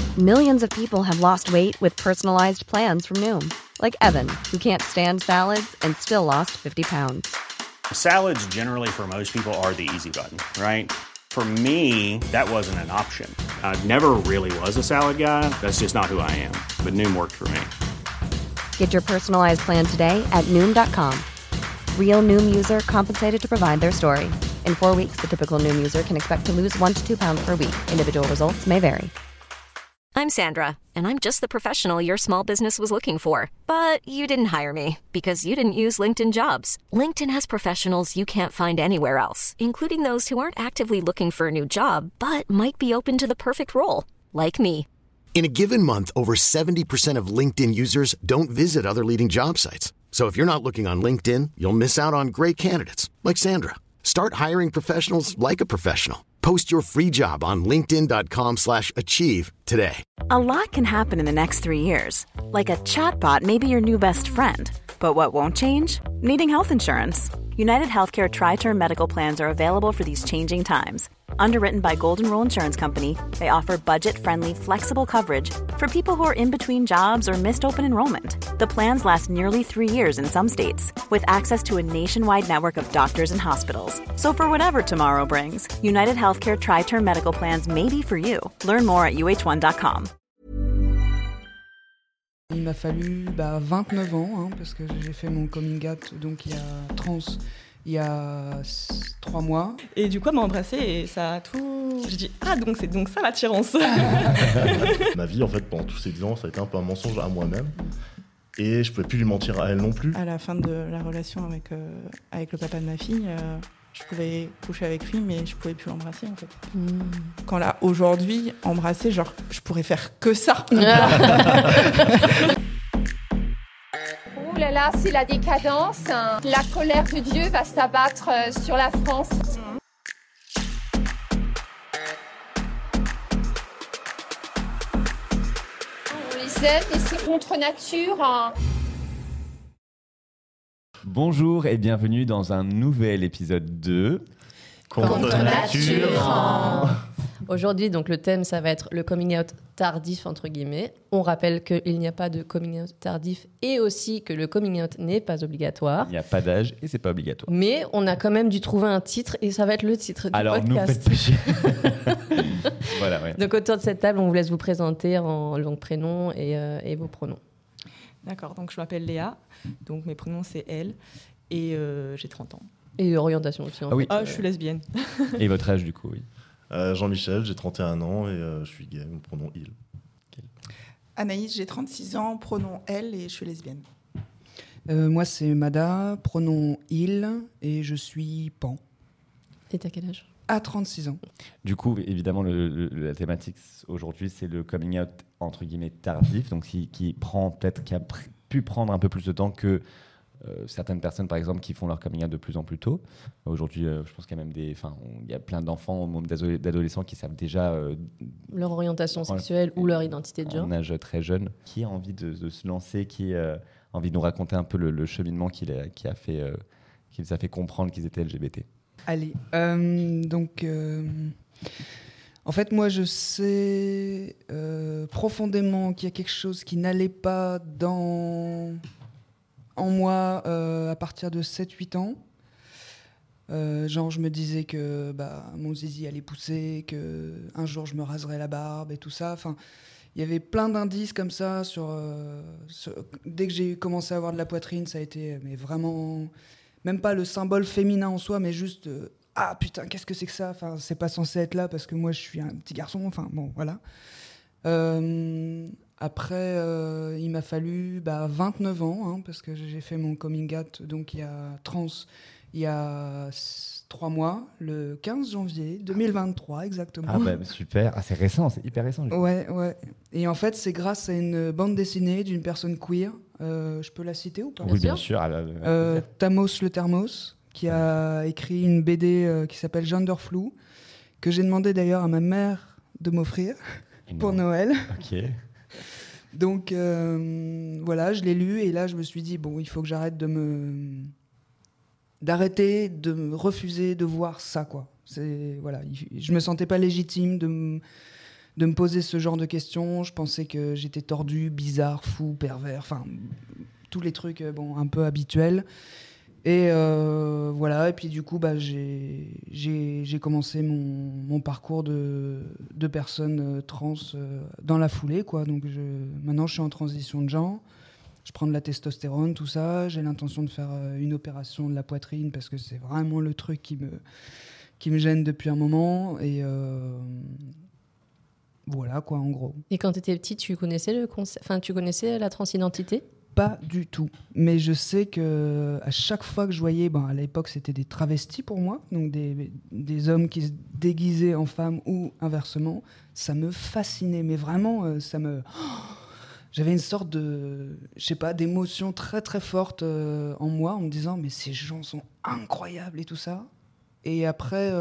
Millions of people have lost weight with personalized plans from Noom. Like Evan, who can't stand salads and still lost 50 pounds. Salads generally for most people are the easy button, right? For me, that wasn't an option. I never really was a salad guy. That's just not who I am. But Noom worked for me. Get your personalized plan today at Noom.com. Real Noom user compensated to provide their story. In 4 weeks, the typical Noom user can expect to lose 1 to 2 pounds per week. Individual results may vary. I'm Sandra, and I'm just the professional your small business was looking for. But you didn't hire me because you didn't use LinkedIn Jobs. LinkedIn has professionals you can't find anywhere else, including those who aren't actively looking for a new job, but might be open to the perfect role, like me. In a given month, over 70% of LinkedIn users don't visit other leading job sites. So if you're not looking on LinkedIn, you'll miss out on great candidates like Sandra. Start hiring professionals like a professional. Post your free job on linkedin.com/achieve today. A lot can happen in the next 3 years. Like a chatbot may be your new best friend. But what won't change? Needing health insurance. United Healthcare Tri-Term Medical Plans are available for these changing times. Underwritten by Golden Rule Insurance Company, they offer budget-friendly, flexible coverage for people who are in between jobs or missed open enrollment. The plans last nearly 3 years in some states, with access to a nationwide network of doctors and hospitals. So for whatever tomorrow brings, United Healthcare Tri-Term Medical Plans may be for you. Learn more at uh1.com. Il m'a fallu 29 ans, parce que j'ai fait mon coming out donc il y a 3 mois. Et du coup, elle m'a embrassée et ça a tout... J'ai dit, donc c'est donc ça l'attirance. Ma vie, en fait, pendant tous ces 10 ans, ça a été un peu un mensonge à moi-même. Et je pouvais plus lui mentir à elle non plus. À la fin de la relation avec le papa de ma fille, je pouvais coucher avec lui, mais je pouvais plus l'embrasser, en fait. Quand là, aujourd'hui, embrasser, genre, je pourrais faire que ça. Ouh là là, c'est la décadence. La colère de Dieu va s'abattre sur la France. On les aime et c'est contre nature. Bonjour et bienvenue dans un nouvel épisode de Contre nature. Aujourd'hui, donc, le thème, ça va être le coming out tardif, entre guillemets. On rappelle qu'il n'y a pas de coming out tardif et aussi que le coming out n'est pas obligatoire. Il n'y a pas d'âge et c'est pas obligatoire. Mais on a quand même dû trouver un titre et ça va être le titre du Alors, podcast. Alors, nous faites pas chier. Voilà, ouais. Donc, autour de cette table, on vous laisse vous présenter en prénom et vos pronoms. D'accord, donc je m'appelle Léa, donc mes prénoms c'est elle, et j'ai 30 ans. Et orientation aussi. Oui. Je suis lesbienne. Et votre âge du coup, oui. Jean-Michel, j'ai 31 ans et je suis gay, mon pronom il. Anaïs, j'ai 36 ans, pronom elle et je suis lesbienne. Moi, c'est Mada, pronom il et je suis pan. Et t'as quel âge ? À 36 ans. Du coup, évidemment, la thématique aujourd'hui, c'est le coming out entre guillemets tardif, donc qui a pu prendre un peu plus de temps que certaines personnes, par exemple, qui font leur coming out de plus en plus tôt. Aujourd'hui, je pense qu'il y a même il y a plein d'enfants, même d'adolescents qui savent déjà leur orientation sexuelle ou leur identité de genre. En âge très jeune. Qui a envie de se lancer, qui a envie de nous raconter un peu le cheminement qui les a fait comprendre qu'ils étaient LGBT. Allez, en fait, moi, je sais profondément qu'il y a quelque chose qui n'allait pas en moi à partir de 7-8 ans. Je me disais que mon zizi allait pousser, qu'un jour je me raserais la barbe et tout ça. Enfin, il y avait plein d'indices comme ça. Dès que j'ai commencé à avoir de la poitrine, ça a été vraiment... Même pas le symbole féminin en soi, mais juste ah putain, qu'est-ce que c'est que ça ? Enfin, c'est pas censé être là parce que moi je suis un petit garçon. Enfin bon, voilà. Après, il m'a fallu 29 ans parce que j'ai fait mon coming out donc il y a 3 mois, le 15 janvier 2023 exactement. Ah super, c'est récent, c'est hyper récent. Ouais. Et en fait, c'est grâce à une bande dessinée d'une personne queer. Je peux la citer ou pas ? Oui, bien sûr. Tamos le Thermos, qui a écrit une BD qui s'appelle Genderflou, que j'ai demandé d'ailleurs à ma mère de m'offrir pour Noël. Ok. Donc voilà, je l'ai lu et là je me suis dit il faut que j'arrête d'arrêter de me refuser de voir ça quoi. Je me sentais pas légitime de me poser ce genre de questions. Je pensais que j'étais tordu, bizarre, fou, pervers, enfin tous les trucs un peu habituels. Et voilà, et puis du coup j'ai commencé mon parcours de personne trans dans la foulée, quoi. Donc maintenant je suis en transition de genre, je prends de la testostérone, tout ça. J'ai l'intention de faire une opération de la poitrine parce que c'est vraiment le truc qui me gêne depuis un moment. Et voilà, quoi, en gros. Et quand tu étais petite, tu connaissais la transidentité ? Pas du tout. Mais je sais qu'à chaque fois que je voyais, à l'époque c'était des travestis pour moi, donc des hommes qui se déguisaient en femmes ou inversement, ça me fascinait. Mais vraiment, j'avais une sorte d'émotion très très forte en moi, en me disant mais ces gens sont incroyables et tout ça. Et après,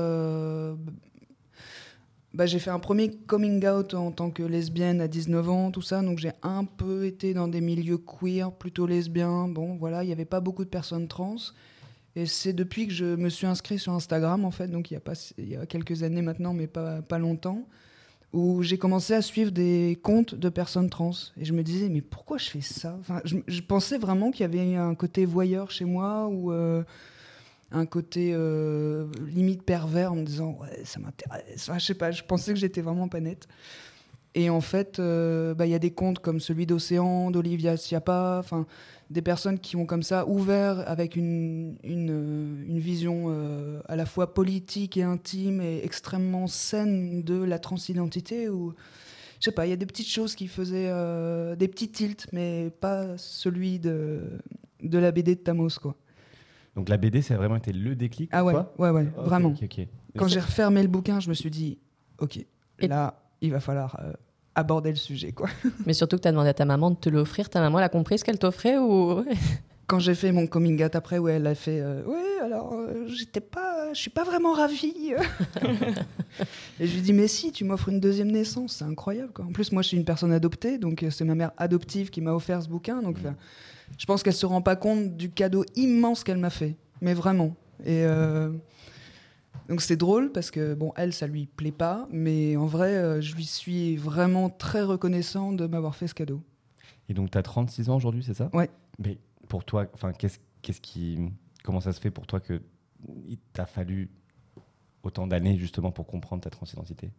j'ai fait un premier coming out en tant que lesbienne à 19 ans, tout ça. Donc j'ai un peu été dans des milieux queer, plutôt lesbiens. Bon, voilà, il n'y avait pas beaucoup de personnes trans. Et c'est depuis que je me suis inscrit sur Instagram, en fait, donc il y a quelques années maintenant, mais pas longtemps, où j'ai commencé à suivre des comptes de personnes trans. Et je me disais, mais pourquoi je fais ça ? Enfin, je pensais vraiment qu'il y avait un côté voyeur chez moi, ou un côté limite pervers, en me disant ouais, ça m'intéresse. Enfin, je sais pas, je pensais que j'étais vraiment pas nette. Et en fait, y a des comptes comme celui d'Océan, d'Olivia Schiappa, enfin des personnes qui ont comme ça ouvert avec une vision à la fois politique et intime et extrêmement saine de la transidentité, où je sais pas, il y a des petites choses qui faisaient des petits tilts, mais pas celui de la BD de Tamos, quoi. Donc la BD, ça a vraiment été le déclic? Ah ouais, okay, vraiment. Okay. Quand j'ai refermé le bouquin, je me suis dit, ok, là, il va falloir aborder le sujet, quoi. Mais surtout que tu as demandé à ta maman de te l'offrir. Ta maman, elle a compris ce qu'elle t'offrait ou... Quand j'ai fait mon coming out après, elle a fait je suis pas vraiment ravie. Et je lui dis mais si, tu m'offres une deuxième naissance, c'est incroyable, quoi. En plus moi je suis une personne adoptée, donc c'est ma mère adoptive qui m'a offert ce bouquin, donc je pense qu'elle se rend pas compte du cadeau immense qu'elle m'a fait, mais vraiment. Et donc c'est drôle parce que elle, ça lui plaît pas, mais en vrai je lui suis vraiment très reconnaissant de m'avoir fait ce cadeau. Et donc tu as 36 ans aujourd'hui, c'est ça? Ouais. Mais pour toi, enfin comment ça se fait pour toi que il t'a fallu autant d'années justement pour comprendre ta transidentité?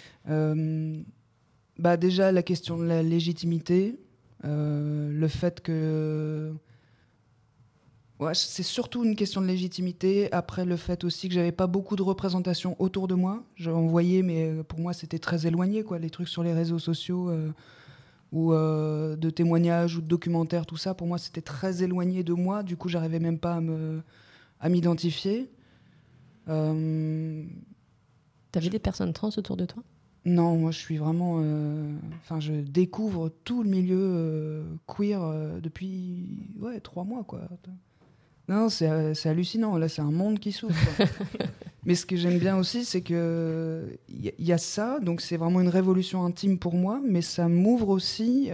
Déjà la question de la légitimité, le fait que c'est surtout une question de légitimité. Après le fait aussi que j'avais pas beaucoup de représentation autour de moi. J'en voyais, mais pour moi c'était très éloigné, quoi. Les trucs sur les réseaux sociaux ou de témoignages ou de documentaires, tout ça, pour moi c'était très éloigné de moi. Du coup j'arrivais même pas à m'identifier. T'avais des personnes trans autour de toi? Non, moi je suis vraiment... je découvre tout le milieu queer depuis 3 mois, quoi. Non, c'est hallucinant. Là, c'est un monde qui s'ouvre, quoi. Mais ce que j'aime bien aussi, c'est que y a ça, donc c'est vraiment une révolution intime pour moi, mais ça m'ouvre aussi,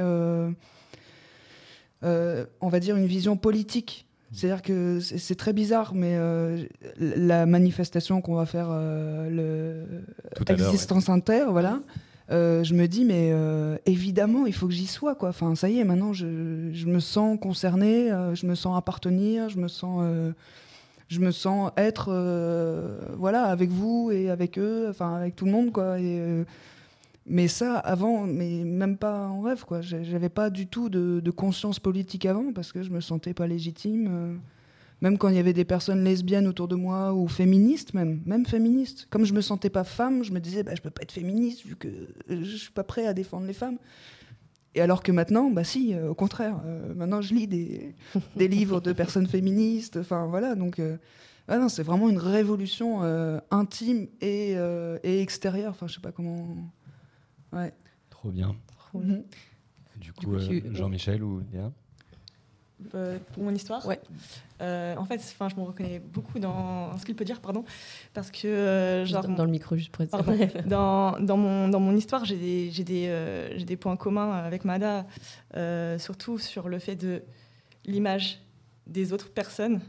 on va dire, une vision politique. C'est-à-dire que c'est très bizarre, mais la manifestation qu'on va faire, Existence Inter, voilà, je me dis, mais évidemment, il faut que j'y sois, quoi. Enfin, ça y est, maintenant, je me sens concernée, je me sens appartenir, je me sens être avec vous et avec eux, enfin, avec tout le monde, quoi. Mais ça, avant, mais même pas en rêve, quoi. J'avais pas du tout de conscience politique avant, parce que je me sentais pas légitime. Même quand il y avait des personnes lesbiennes autour de moi, ou féministes même féministes. Comme je me sentais pas femme, je me disais, je peux pas être féministe, vu que je suis pas prêt à défendre les femmes. Et alors que maintenant, si, au contraire. Maintenant, je lis des livres de personnes féministes, enfin, voilà, donc... non, c'est vraiment une révolution intime et extérieure, enfin, je sais pas comment... Ouais. Trop bien. Du coup, Jean-Michel ou Léa? Pour mon histoire, ouais. En fait, je me reconnais beaucoup dans ce qu'il peut dire, parce que dans le micro, juste pour être dans mon histoire, j'ai des points communs avec Mada, surtout sur le fait de l'image des autres personnes.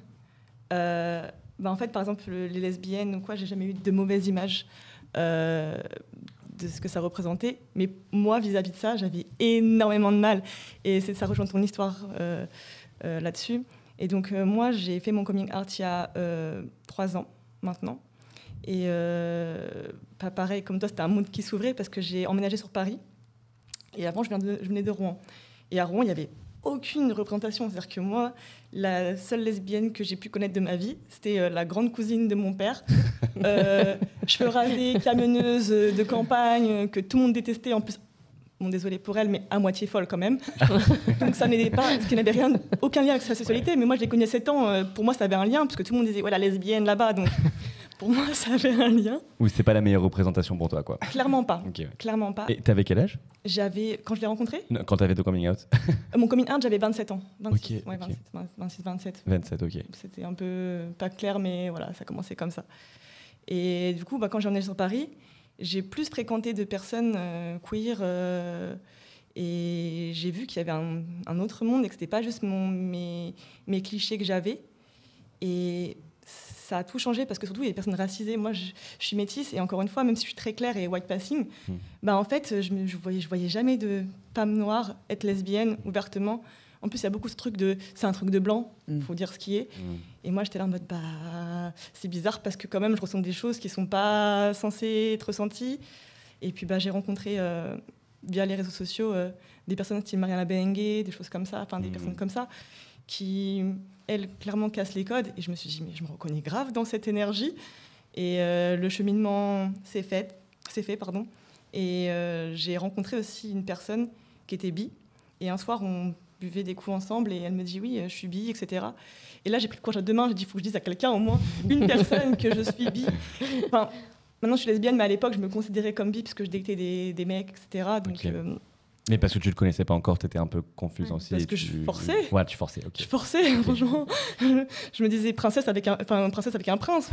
En fait, par exemple, les lesbiennes ou quoi, j'ai jamais eu de mauvaise image de ce que ça représentait. Mais moi, vis-à-vis de ça, j'avais énormément de mal. Et ça rejoint ton histoire là-dessus. Et donc, moi, j'ai fait mon coming out il y a 3 ans maintenant. Et pas pareil, comme toi, c'était un monde qui s'ouvrait parce que j'ai emménagé sur Paris. Et avant, je venais de Rouen. Et à Rouen, il n'y avait aucune représentation. C'est-à-dire que moi, la seule lesbienne que j'ai pu connaître de ma vie, c'était la grande cousine de mon père. Cheveux rasés, camionneuse de campagne, que tout le monde détestait. En plus, bon, désolée pour elle, mais à moitié folle quand même. Donc ça n'était pas, ce qui n'avait aucun lien avec sa sexualité. Mais moi, je l'ai connue à 7 ans. Pour moi, ça avait un lien, parce que tout le monde disait, ouais, la lesbienne là-bas. Donc pour moi, ça avait un lien. Ou c'est pas la meilleure représentation pour toi, quoi. Clairement pas. Okay, ouais. Clairement pas. Et t'avais quel âge ? Quand je l'ai rencontré ? Non, quand t'avais ton coming out. Mon coming out, j'avais 27 ans. 26, okay, ouais, 26, 27. 27, ok. C'était un peu pas clair, mais voilà, ça commençait comme ça. Et du coup, quand j'ai emménagé sur Paris, j'ai plus fréquenté de personnes queer et j'ai vu qu'il y avait un autre monde et que c'était pas juste mes clichés que j'avais. Et ça a tout changé parce que surtout il y a des personnes racisées. Moi, je suis métisse et encore une fois, même si je suis très claire et white passing, en fait, je voyais jamais de femme noire être lesbienne ouvertement. En plus, il y a beaucoup ce truc c'est un truc de blanc, faut dire ce qui est. Et moi, j'étais là en mode, c'est bizarre parce que quand même, je ressens des choses qui sont pas censées être ressenties. Et puis, j'ai rencontré via les réseaux sociaux des personnes style Mariana Bengue, des choses comme ça, enfin des personnes comme ça, qui, elles, clairement cassent les codes. Et je me suis dit, mais je me reconnais grave dans cette énergie. Et le cheminement s'est fait. Et j'ai rencontré aussi une personne qui était bi. Et un soir, on buvait des coups ensemble et elle me dit oui, je suis bi, etc. Et là, j'ai pris le courage à 2 mains. J'ai dit, il faut que je dise à quelqu'un, au moins une personne, que je suis bi. Enfin, maintenant, je suis lesbienne, mais à l'époque, je me considérais comme bi parce que je datais des mecs, etc. Donc, okay. Mais parce que tu le connaissais pas encore, tu étais un peu confuse aussi. Parce que je forçais. Ouais, tu forçais, ok. Je forçais, okay. Franchement. Je me disais princesse avec un prince.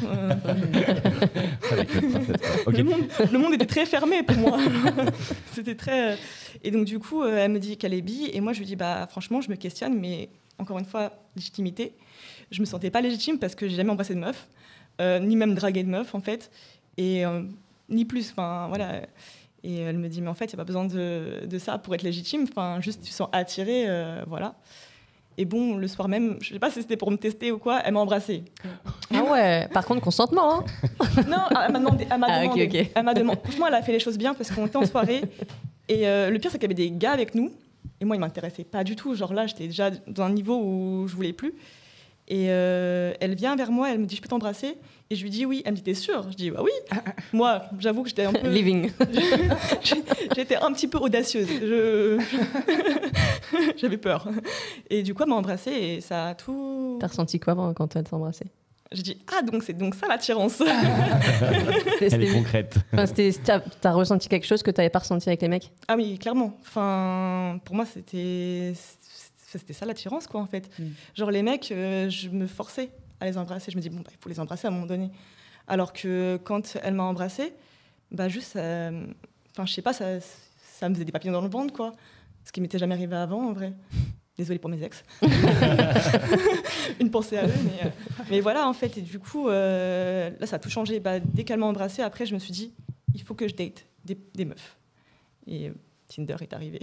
Avec une princesse. Okay. Le monde était très fermé pour moi. C'était très... Et donc, du coup, elle me dit qu'elle est bi. Et moi, je lui dis, franchement, je me questionne, mais encore une fois, légitimité. Je me sentais pas légitime parce que j'ai jamais embrassé de meuf, ni même dragué de meuf, en fait. Et ni plus, enfin, voilà... Et elle me dit, mais en fait, il n'y a pas besoin de ça pour être légitime. Enfin, juste, tu te sens attirée, voilà. Et bon, le soir même, je ne sais pas si c'était pour me tester ou quoi, elle m'a embrassée. Ah ouais, par contre, consentement, hein. Non, elle m'a demandé. Okay. Elle m'a demandé. Franchement, elle a fait les choses bien parce qu'on était en soirée. Et le pire, c'est qu'il y avait des gars avec nous. Et moi, ils ne m'intéressaient pas du tout. Genre là, j'étais déjà dans un niveau où je ne voulais plus. Et elle vient vers moi, elle me dit, je peux t'embrasser ? Et je lui dis oui. Elle me dit, t'es sûre ? Je dis, bah oui. Moi, j'avoue que j'étais un peu... Living. J'étais un petit peu audacieuse. J'avais peur. Et du coup, elle m'a embrassée et ça a tout... T'as ressenti quoi quand elle t'a embrassée ? Je dis, donc c'est donc ça l'attirance. Elle est concrète. Enfin, t'as ressenti quelque chose que t'avais pas ressenti avec les mecs ? Ah oui, clairement. Enfin, pour moi, c'était ça l'attirance, quoi, en fait. Genre, les mecs, je me forçais à les embrasser. Je me dis, il faut les embrasser à un moment donné. Alors que quand elle m'a embrassée, juste, je sais pas, ça me faisait des papillons dans le ventre, quoi. Ce qui m'était jamais arrivé avant, en vrai. Désolée pour mes ex. Une pensée à eux, mais voilà, en fait. Et du coup, là, ça a tout changé. Dès qu'elle m'a embrassée, après, je me suis dit, il faut que je date des meufs. Et Tinder est arrivé.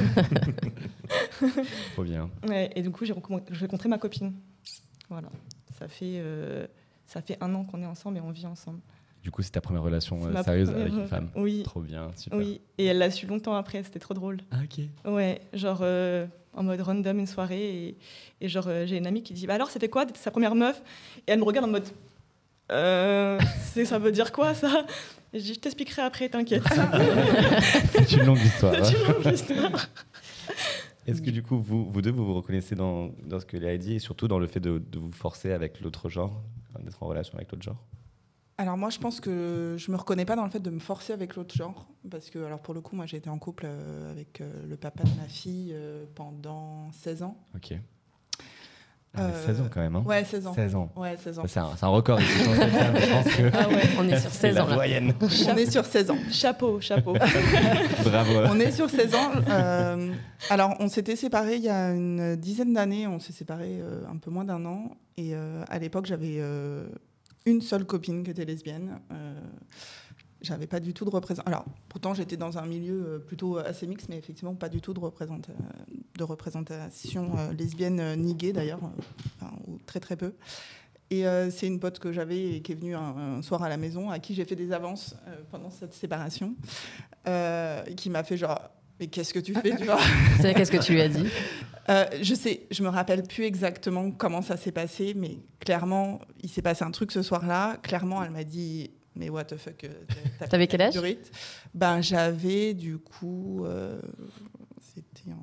Trop bien. Ouais, et du coup, j'ai rencontré ma copine. Voilà. Ça fait 1 an qu'on est ensemble et on vit ensemble. Du coup, c'est ta première relation sérieuse avec une femme ? Oui. Trop bien, super. Oui, et elle l'a su longtemps après, c'était trop drôle. Ah, ok. Ouais, genre en mode random une soirée, et genre j'ai une amie qui dit, alors, c'était quoi sa première meuf ? Et elle me regarde en mode, ça veut dire quoi, ça ? Et je dis, je t'expliquerai après, t'inquiète. C'est une longue histoire. C'est une longue histoire. Est-ce que du coup, vous deux, vous reconnaissez dans ce que Léa a dit et surtout dans le fait de vous forcer avec l'autre genre, d'être en relation avec l'autre genre ? Alors moi, je pense que je me reconnais pas dans le fait de me forcer avec l'autre genre, parce que alors pour le coup, moi j'ai été en couple avec le papa de ma fille pendant 16 ans. Ok. 16 ans quand même, hein. Ouais, 16 ans. 16 ans. Ouais, 16 ans. C'est un record ici. Je pense que ah ouais, on est sur 16 ans. La moyenne. On est sur 16 ans. Chapeau. Bravo. On est sur 16 ans. Alors, on s'était séparés il y a une dizaine d'années. On s'est séparés un peu moins d'1 an. Et à l'époque, j'avais une seule copine qui était lesbienne. j'avais pas du tout de représentation. Alors, pourtant, j'étais dans un milieu plutôt assez mixte, mais effectivement, pas du tout de représentation lesbienne ni gay, d'ailleurs, ou très très peu. Et c'est une pote que j'avais et qui est venue un soir à la maison, à qui j'ai fait des avances pendant cette séparation, qui m'a fait genre... Mais qu'est-ce que tu fais, tu vois ? Qu'est-ce que tu lui as dit ? Je me rappelle plus exactement comment ça s'est passé, mais clairement, il s'est passé un truc ce soir-là. Clairement, elle m'a dit, mais what the fuck. T'avais quel âge ? Ben, j'avais du coup, c'était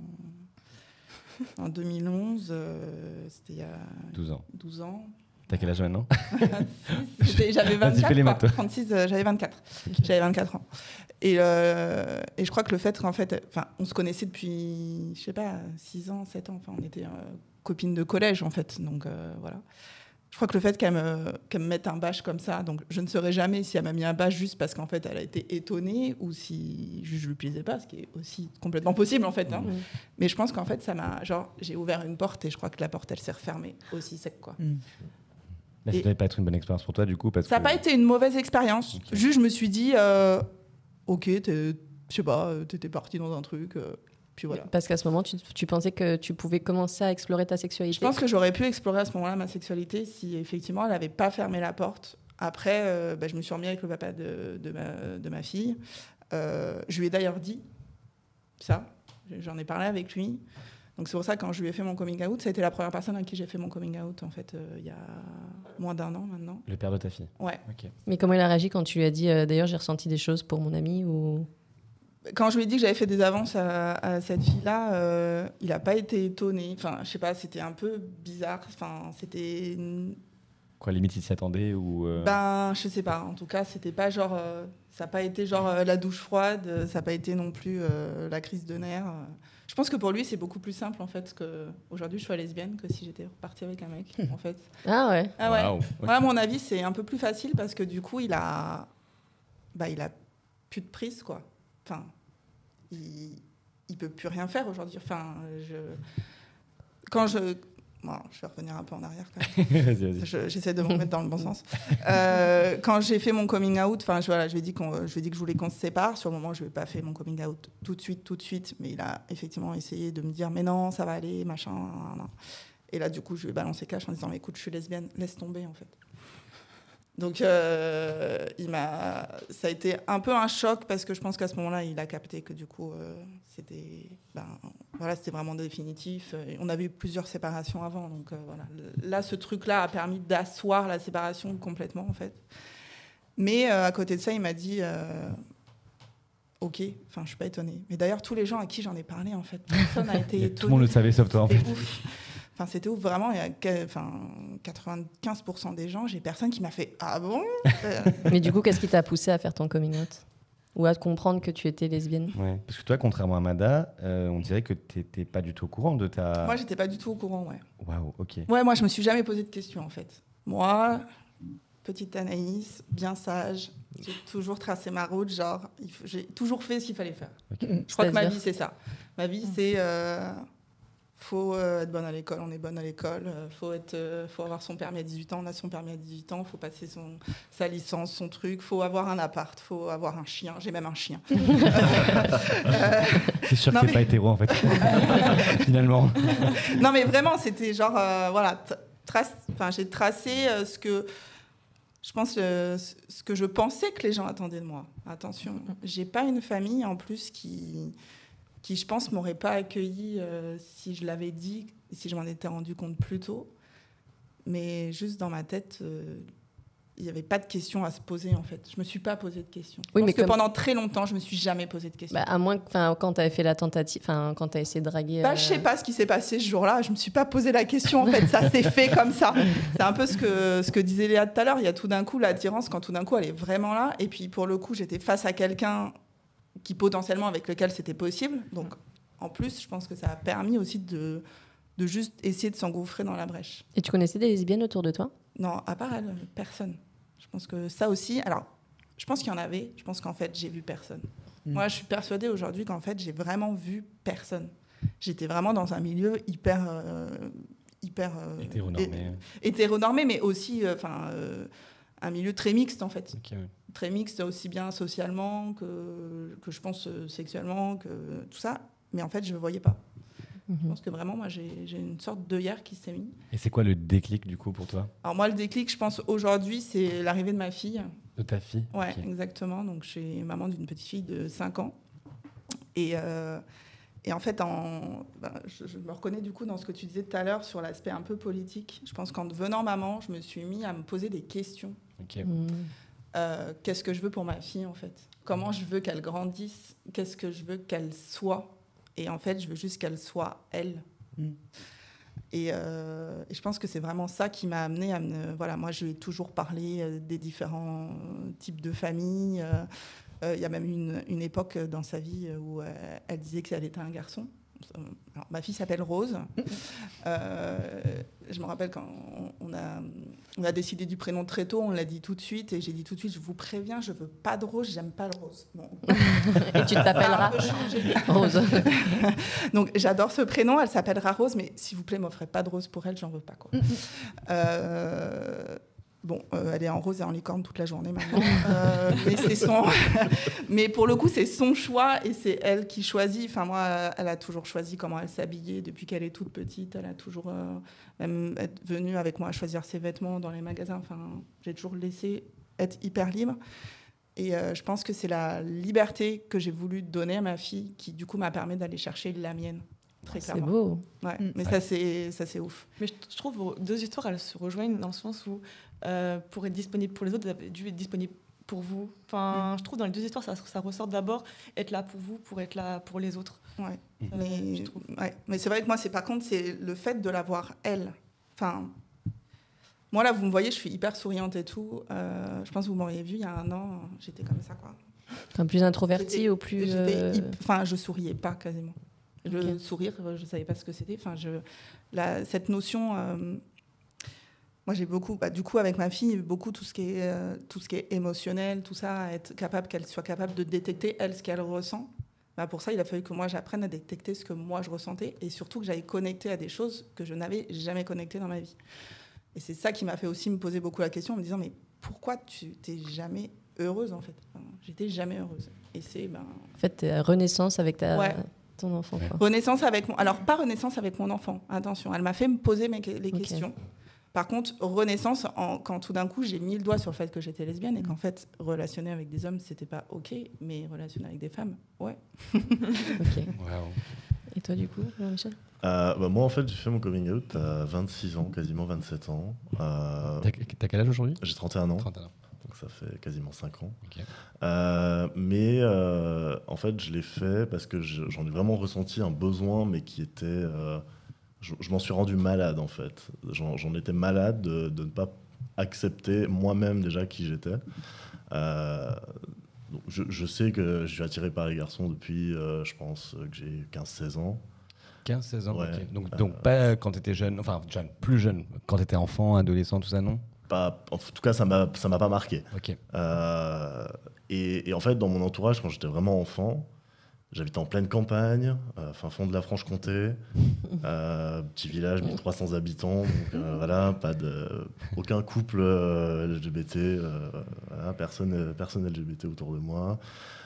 en 2011, c'était il y a 12 ans. T'as quel âge maintenant ? J'avais 24, 36, j'avais 24. Okay. J'avais 24 ans. Et je crois que le fait qu'en fait, on se connaissait depuis, je sais pas, 6 ans, 7 ans. Enfin, on était copines de collège, en fait. Donc, voilà. Je crois que le fait qu'elle me mette un bâche comme ça, donc je ne saurais jamais si elle m'a mis un bâche juste parce qu'en fait, elle a été étonnée ou si je ne lui plaisais pas, ce qui est aussi complètement possible, en fait. Hein. Mmh. Mais je pense qu'en fait, j'ai ouvert une porte et je crois que la porte, elle s'est refermée aussi sec, quoi. Mmh. Ça ne devait pas être une bonne expérience pour toi, du coup, ça n'a pas été une mauvaise expérience. Okay. Juste, je me suis dit, ok, je sais pas, t'étais partie dans un truc, puis voilà. Parce qu'à ce moment, tu pensais que tu pouvais commencer à explorer ta sexualité ? Je pense que j'aurais pu explorer à ce moment-là ma sexualité si, effectivement, elle n'avait pas fermé la porte. Après, je me suis remis avec le papa de ma fille. Je lui ai d'ailleurs dit ça. J'en ai parlé avec lui. Donc c'est pour ça que quand je lui ai fait mon coming out, ça a été la première personne à qui j'ai fait mon coming out, en fait, il y a moins d'1 an maintenant. Le père de ta fille ? Ouais. Okay. Mais comment il a réagi quand tu lui as dit, d'ailleurs, j'ai ressenti des choses pour mon ami ou... Quand je lui ai dit que j'avais fait des avances à cette fille-là, il n'a pas été étonné. Enfin, je sais pas, c'était un peu bizarre. Enfin, c'était... Quoi, limite, il s'y attendait ou Ben, je sais pas. En tout cas, c'était pas genre... ça n'a pas été genre la douche froide, ça n'a pas été non plus la crise de nerfs. Je pense que pour lui, c'est beaucoup plus simple, en fait, qu'aujourd'hui, je sois lesbienne que si j'étais repartie avec un mec, en fait. Ah ouais. Ah ouais. Wow. Ouais, à mon avis, c'est un peu plus facile parce que du coup, il a plus de prise, quoi. Enfin, il peut plus rien faire aujourd'hui. Enfin, Bon, je vais revenir un peu en arrière quand même. Vas-y. J'essaie de me remettre dans le bon sens. Quand j'ai fait mon coming out, je lui ai dit que je voulais qu'on se sépare. Sur le moment, je lui ai pas fait mon coming out tout de suite, mais il a effectivement essayé de me dire mais non, ça va aller, machin. Et là, du coup, je lui ai balancé cash en disant mais écoute, je suis lesbienne, laisse tomber en fait. Donc, ça a été un peu un choc parce que je pense qu'à ce moment-là, il a capté que du coup, c'était vraiment définitif. On avait eu plusieurs séparations avant, donc voilà. Là, ce truc-là a permis d'asseoir la séparation complètement, en fait. Mais à côté de ça, il m'a dit, ok, enfin, je suis pas étonnée. Mais d'ailleurs, tous les gens à qui j'en ai parlé, en fait, personne n'a été étonné. Tout le monde le savait sauf toi, en fait. Enfin, c'était ouf, vraiment, il y a 95% des gens, j'ai personne qui m'a fait « Ah bon ?» Mais du coup, qu'est-ce qui t'a poussé à faire ton coming out ? Ou à comprendre que tu étais lesbienne ? Ouais. Parce que toi, contrairement à Mada, on dirait que tu n'étais pas du tout au courant de ta... Moi, j'étais pas du tout au courant, ouais. Waouh, ok. Ouais, moi, je me suis jamais posé de questions, en fait. Moi, petite Anaïs, bien sage, j'ai toujours tracé ma route, genre, j'ai toujours fait ce qu'il fallait faire. Okay. Je crois que ma vie, c'est ça. Ma vie, c'est... faut être bonne à l'école, on est bonne à l'école. Faut avoir son permis à 18 ans, on a son permis à 18 ans. Faut passer sa licence, son truc. Faut avoir un appart, faut avoir un chien. J'ai même un chien. C'est sûr que t'es pas hétéro en fait. Finalement. Non mais vraiment, c'était genre voilà. J'ai tracé ce que je pense, ce que je pensais que les gens attendaient de moi. Attention, j'ai pas une famille en plus qui je pense, m'aurait pas accueilli si je l'avais dit, si je m'en étais rendu compte plus tôt. Mais juste dans ma tête, il n'y avait pas de questions à se poser, en fait. Je ne me suis pas posé de questions. Oui, parce que pendant très longtemps, je ne me suis jamais posé de questions. Bah, à moins que quand tu avais fait la tentative, quand tu as essayé de draguer... Je ne sais pas ce qui s'est passé ce jour-là. Je ne me suis pas posé la question, en fait. Ça s'est fait comme ça. C'est un peu ce que disait Léa tout à l'heure. Il y a tout d'un coup l'attirance, quand tout d'un coup, elle est vraiment là. Et puis, pour le coup, j'étais face à quelqu'un qui potentiellement avec lequel c'était possible. Donc, en plus, je pense que ça a permis aussi de juste essayer de s'engouffrer dans la brèche. Et tu connaissais des lesbiennes autour de toi ? Non, à part elle, personne. Je pense que ça aussi... Alors, je pense qu'il y en avait. Je pense qu'en fait, j'ai vu personne. Moi, je suis persuadée aujourd'hui qu'en fait, j'ai vraiment vu personne. J'étais vraiment dans un milieu hyper hétéronormé. Hétéronormé, mais aussi un milieu très mixte, en fait. Okay, ouais. très mixte, aussi bien socialement que je pense sexuellement, que tout ça. Mais en fait, je ne voyais pas. Je pense que vraiment, moi, j'ai une sorte d'œillère qui s'est mise. Et c'est quoi le déclic, du coup, pour toi ? Alors moi, le déclic, je pense, aujourd'hui, c'est l'arrivée de ma fille. De ta fille ? Ouais, Ok. exactement. Donc, je suis maman d'une petite fille de 5 ans. Et en fait, je me reconnais du coup dans ce que tu disais tout à l'heure sur l'aspect un peu politique. Je pense qu'en devenant maman, je me suis mis à me poser des questions. Ok. Qu'est-ce que je veux pour ma fille, en fait ? Comment je veux qu'elle grandisse ? Qu'est-ce que je veux qu'elle soit ? Et en fait, je veux juste qu'elle soit elle. Et je pense que c'est vraiment ça qui m'a amenée à me... Voilà, moi, je lui ai toujours parlé des différents types de familles. Il y a même eu une époque dans sa vie où elle disait qu'elle était un garçon. Alors, ma fille s'appelle Rose. Je me rappelle quand on a décidé du prénom très tôt, on l'a dit tout de suite, et j'ai dit tout de suite, je vous préviens, je veux pas de Rose, j'aime pas le rose. Bon. Et tu t'appelleras Rose. Donc j'adore ce prénom, elle s'appellera Rose, mais s'il vous plaît, m'offrez pas de rose pour elle, j'en veux pas, quoi. Bon, elle est en rose et en licorne toute la journée maintenant. Mais pour le coup, c'est son choix et c'est elle qui choisit. Enfin, moi, elle a toujours choisi comment elle s'habillait depuis qu'elle est toute petite. Elle a toujours même être venue avec moi choisir ses vêtements dans les magasins. Enfin, j'ai toujours laissé être hyper libre. Et je pense que c'est la liberté que j'ai voulu donner à ma fille qui, du coup, m'a permis d'aller chercher la mienne. Très clairement. C'est beau. Ouais, mais ça, c'est ouf. Mais je trouve vos deux histoires, elles se rejoignent dans le sens où pour être disponible pour les autres, vous avez dû être disponible pour vous. Enfin, je trouve dans les deux histoires, ça ressort d'abord être là pour vous, pour être là pour les autres. Ouais. Mais c'est vrai que moi, par contre, c'est le fait de l'avoir elle. Enfin, moi là, vous me voyez, je suis hyper souriante et tout. Je pense que vous m'auriez vu il y a 1 an, j'étais comme ça, quoi. Comme plus introvertie ou plus... Enfin, je souriais pas quasiment. Le sourire, je savais pas ce que c'était. Enfin, cette notion... moi, j'ai beaucoup, du coup, avec ma fille, beaucoup tout ce qui est émotionnel, tout ça, être capable qu'elle soit capable de détecter, elle, ce qu'elle ressent. Pour ça, il a fallu que moi, j'apprenne à détecter ce que moi, je ressentais et surtout que j'aille connecter à des choses que je n'avais jamais connectées dans ma vie. Et c'est ça qui m'a fait aussi me poser beaucoup la question, en me disant, mais pourquoi tu t'es jamais heureuse, en fait ? J'étais jamais heureuse. Et c'est... En fait, renaissance avec ton enfant. Quoi. Renaissance avec alors, pas renaissance avec mon enfant, attention. Elle m'a fait me poser les questions. Par contre, renaissance, quand tout d'un coup, j'ai mis le doigt sur le fait que j'étais lesbienne et qu'en fait, relationner avec des hommes, c'était pas OK, mais relationner avec des femmes, ouais. Ok. Wow. Et toi, du coup, Michel ? Moi, en fait, j'ai fait mon coming out à 26 ans, quasiment 27 ans. T'as quel âge aujourd'hui ? J'ai 31 ans. 31 ans. Donc ça fait quasiment 5 ans. Okay. Mais en fait, je l'ai fait parce que j'en ai vraiment ressenti un besoin, mais qui était... je m'en suis rendu malade, en fait. J'en étais malade de ne pas accepter moi-même déjà qui j'étais. Donc je sais que je suis attiré par les garçons depuis, je pense, que j'ai 15-16 ans. 15-16 ans, ouais. Okay. Donc pas quand tu étais jeune, enfin plus jeune, quand tu étais enfant, adolescent, tout ça, non ? Pas, en tout cas, ça m'a pas marqué. Okay. Et en fait, dans mon entourage, quand j'étais vraiment enfant, j'habitais en pleine campagne, fin fond de la Franche-Comté, petit village, 1300 habitants, donc voilà, aucun couple LGBT, voilà, personne LGBT autour de moi.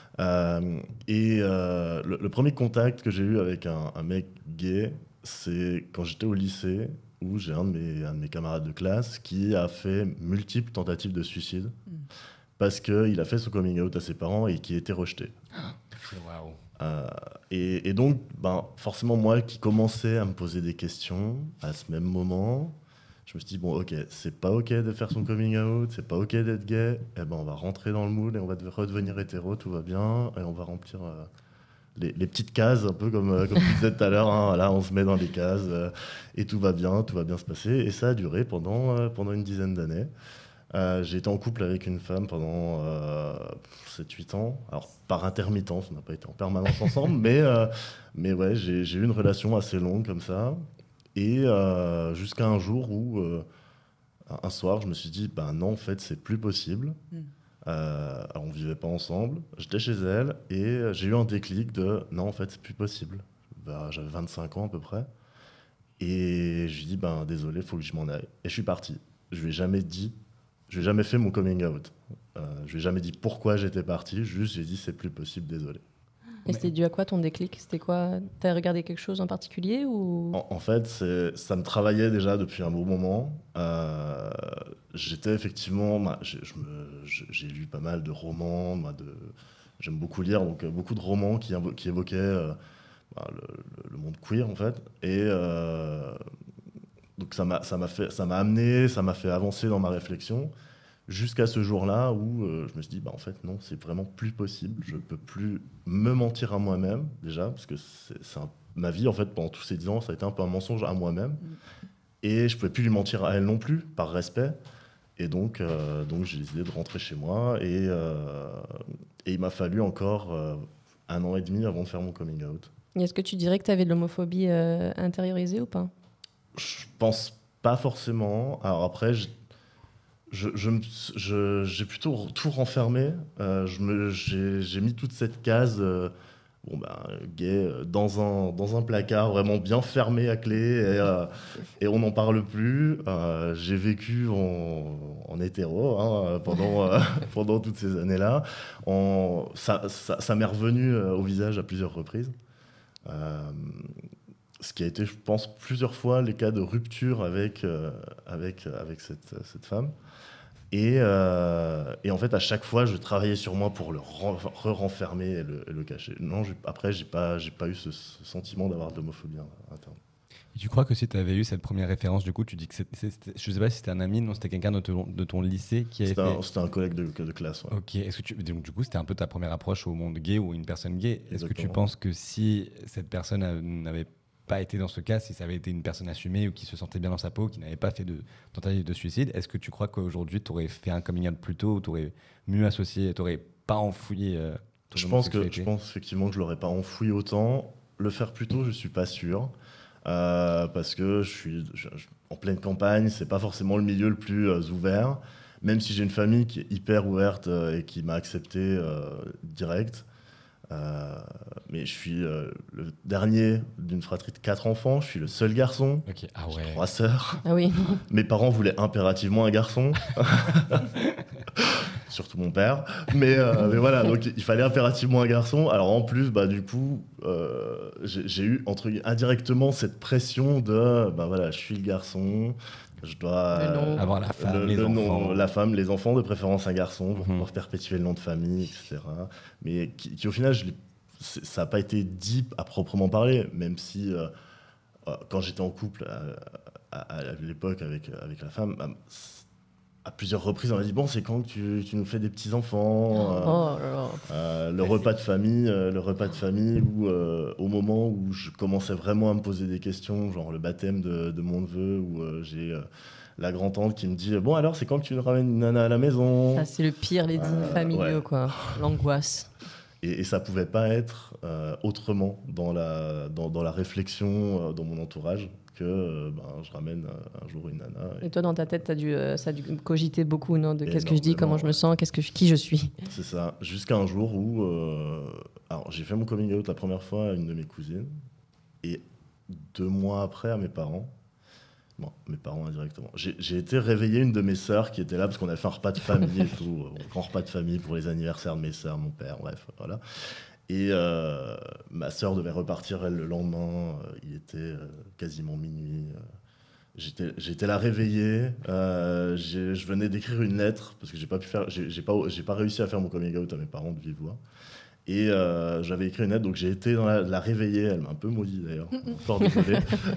Le premier contact que j'ai eu avec un mec gay, c'est quand j'étais au lycée, où j'ai un de mes camarades de classe qui a fait multiples tentatives de suicide parce qu'il a fait son coming out à ses parents et qui a été rejeté. Waouh. Et donc, forcément, moi qui commençais à me poser des questions à ce même moment, je me suis dit, bon, ok, c'est pas ok de faire son coming out, c'est pas ok d'être gay, on va rentrer dans le moule et on va redevenir hétéro, tout va bien, et on va remplir les petites cases, un peu comme tu disais tout à l'heure, hein, voilà, on se met dans les cases et tout va bien se passer. Et ça a duré pendant une dizaine d'années. J'ai été en couple avec une femme pendant 7-8 ans. Alors, par intermittence, on n'a pas été en permanence ensemble, mais ouais, j'ai eu une relation assez longue comme ça. Et jusqu'à un jour où, un soir, je me suis dit, non, en fait, c'est plus possible. Alors, on ne vivait pas ensemble. J'étais chez elle et j'ai eu un déclic de, non, en fait, c'est plus possible. J'avais 25 ans à peu près. Et je lui ai dit, désolé, il faut que je m'en aille. Et je suis parti. Je lui ai jamais dit, je n'ai jamais fait mon coming out. Je n'ai jamais dit pourquoi j'étais parti, juste j'ai dit c'est plus possible, désolé. Et c'était dû à quoi ton déclic? C'était quoi? T'as regardé quelque chose en particulier ou... En fait, ça me travaillait déjà depuis un bon moment. J'étais effectivement... j'ai lu pas mal de romans. J'aime beaucoup lire, donc beaucoup de romans qui évoquaient le monde queer, en fait. Et donc ça m'a amené, ça m'a fait avancer dans ma réflexion. Jusqu'à ce jour-là où je me suis dit, en fait, non, c'est vraiment plus possible. Je ne peux plus me mentir à moi-même, déjà, parce que ma vie, en fait, pendant tous ces 10 ans, ça a été un peu un mensonge à moi-même. Et je ne pouvais plus lui mentir à elle non plus, par respect. Et donc j'ai décidé de rentrer chez moi. Et il m'a fallu encore 1 an et demi avant de faire mon coming out. Et est-ce que tu dirais que tu avais de l'homophobie intériorisée ou pas? Je pense pas forcément. Alors après, j'ai plutôt tout renfermé. J'ai mis toute cette case gay dans un placard vraiment bien fermé à clé et on n'en parle plus. J'ai vécu en hétéro pendant toutes ces années-là. Ça m'est revenu au visage à plusieurs reprises. Ce qui a été, je pense, plusieurs fois les cas de rupture avec cette femme. Et en fait, à chaque fois, je travaillais sur moi pour le renfermer et le cacher. Non, après, j'ai pas eu ce sentiment d'avoir de l'homophobie interne. Et tu crois que si tu avais eu cette première référence, du coup, tu dis que je sais pas si c'était un ami, non, c'était quelqu'un de ton lycée qui avait fait... C'était un collègue de classe. Ouais. Ok. Donc, du coup, c'était un peu ta première approche au monde gay ou une personne gay. Est-ce Exactement. que tu penses que si cette personne n'avait pas été dans ce cas, si ça avait été une personne assumée ou qui se sentait bien dans sa peau, qui n'avait pas fait de tentative de suicide, est-ce que tu crois qu'aujourd'hui, tu aurais fait un coming out plus tôt ou tu aurais mieux associé, tu n'aurais pas enfoui Je pense effectivement que je ne l'aurais pas enfoui autant. Le faire plus tôt, je ne suis pas sûr. Parce que je suis en pleine campagne, c'est pas forcément le milieu le plus ouvert, même si j'ai une famille qui est hyper ouverte et qui m'a accepté direct. Mais je suis le dernier d'une fratrie de 4 enfants, je suis le seul garçon. Okay. Ah ouais. J'ai 3 sœurs. Ah oui. Mes parents voulaient impérativement un garçon. Surtout mon père. Mais voilà, donc il fallait impérativement un garçon. Alors en plus, du coup, j'ai eu indirectement cette pression de, voilà, je suis le garçon, je dois avoir la femme, les enfants. La femme, les enfants, de préférence un garçon, pour pouvoir perpétuer le nom de famille, etc. Mais qui au final, ça n'a pas été dit à proprement parler, même si quand j'étais en couple à l'époque avec la femme, à plusieurs reprises, on m'a dit c'est quand que tu nous fais des petits enfants, le repas de famille, où au moment où je commençais vraiment à me poser des questions, genre le baptême de mon neveu, où j'ai la grand-tante qui me dit alors c'est quand que tu nous ramènes une nana à la maison. Ça, c'est le pire, les dîners familiaux, quoi. L'angoisse. Et ça pouvait pas être autrement dans la réflexion, dans mon entourage, que je ramène un jour une nana. Et toi, dans ta tête, ça a dû cogiter beaucoup, non, de qu'est-ce que je dis, comment je me sens, qui je suis. C'est ça. Jusqu'à un jour où alors, j'ai fait mon coming out la première fois à une de mes cousines, et 2 mois après à mes parents. Bon, mes parents indirectement. J'ai été réveiller une de mes sœurs qui était là parce qu'on avait fait un repas de famille et tout, un grand repas de famille pour les anniversaires de mes sœurs, mon père, bref, voilà. Et ma sœur devait repartir elle le lendemain. Il était quasiment minuit. J'étais là réveillé. Je venais d'écrire une lettre parce que j'ai pas réussi à faire mon coming out à mes parents de vive voix. Et j'avais écrit une lettre, donc j'ai été la réveiller. Elle m'a un peu maudit d'ailleurs, fort désolé.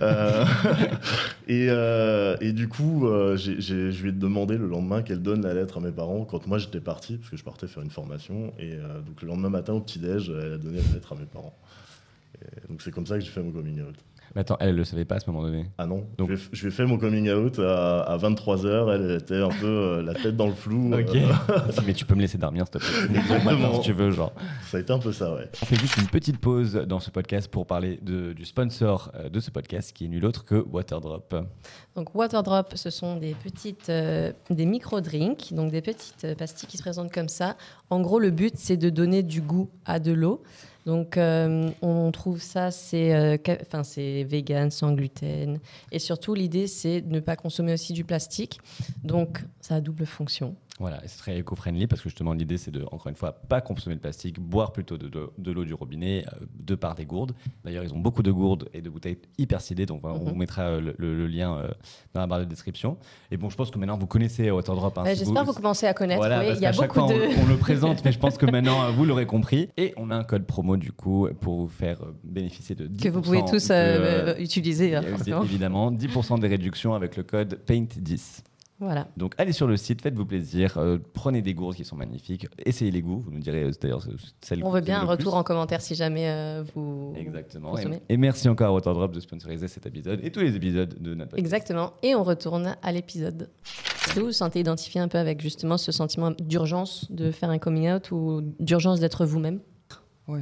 Et du coup, je lui ai demandé le lendemain qu'elle donne la lettre à mes parents quand moi j'étais parti, parce que je partais faire une formation. Et donc le lendemain matin au petit-déj, elle a donné la lettre à mes parents. Et donc c'est comme ça que j'ai fait mon coming out. Mais attends, elle ne le savait pas à ce moment donné. Ah non, donc... je lui ai fait mon coming out à 23h, elle était un peu la tête dans le flou. Ok. Mais tu peux me laisser dormir, s'il te plaît. Exactement. Si tu veux, genre. Ça a été un peu ça, ouais. On fait juste une petite pause dans ce podcast pour parler du sponsor de ce podcast, qui est nul autre que Waterdrop. Donc Waterdrop, ce sont des micro-drinks, donc des petites pastilles qui se présentent comme ça. En gros, le but, c'est de donner du goût à de l'eau. Donc, on trouve ça, c'est vegan, sans gluten. Et surtout, l'idée, c'est de ne pas consommer aussi du plastique. Donc, ça a double fonction. Voilà, et c'est très éco-friendly parce que justement l'idée c'est de, encore une fois, pas consommer de plastique, boire plutôt de l'eau du robinet, de par des gourdes. D'ailleurs, ils ont beaucoup de gourdes et de bouteilles hyper stylées, donc on vous mettra le lien dans la barre de description. Et bon, je pense que maintenant vous connaissez Waterdrop. J'espère que vous commencez à connaître. Voilà, oui, parce il y a qu'à chaque beaucoup fois, de... on le présente, mais je pense que maintenant vous l'aurez compris. Et on a un code promo du coup pour vous faire bénéficier de 10%. Que vous pouvez tous utiliser, forcément. Évidemment, 10% des réductions avec le code PAINT10. Voilà. Donc allez sur le site, faites-vous plaisir, prenez des gourdes qui sont magnifiques, essayez les goûts, vous nous direz d'ailleurs celle on veut bien un retour en commentaire si jamais vous Exactement. consommez. Et merci encore à Waterdrop de sponsoriser cet épisode et tous les épisodes de notre podcast. Exactement. Et on retourne à l'épisode. Est-ce que vous vous sentez identifié un peu avec justement ce sentiment d'urgence de faire un coming out ou d'urgence d'être vous-même? Ouais.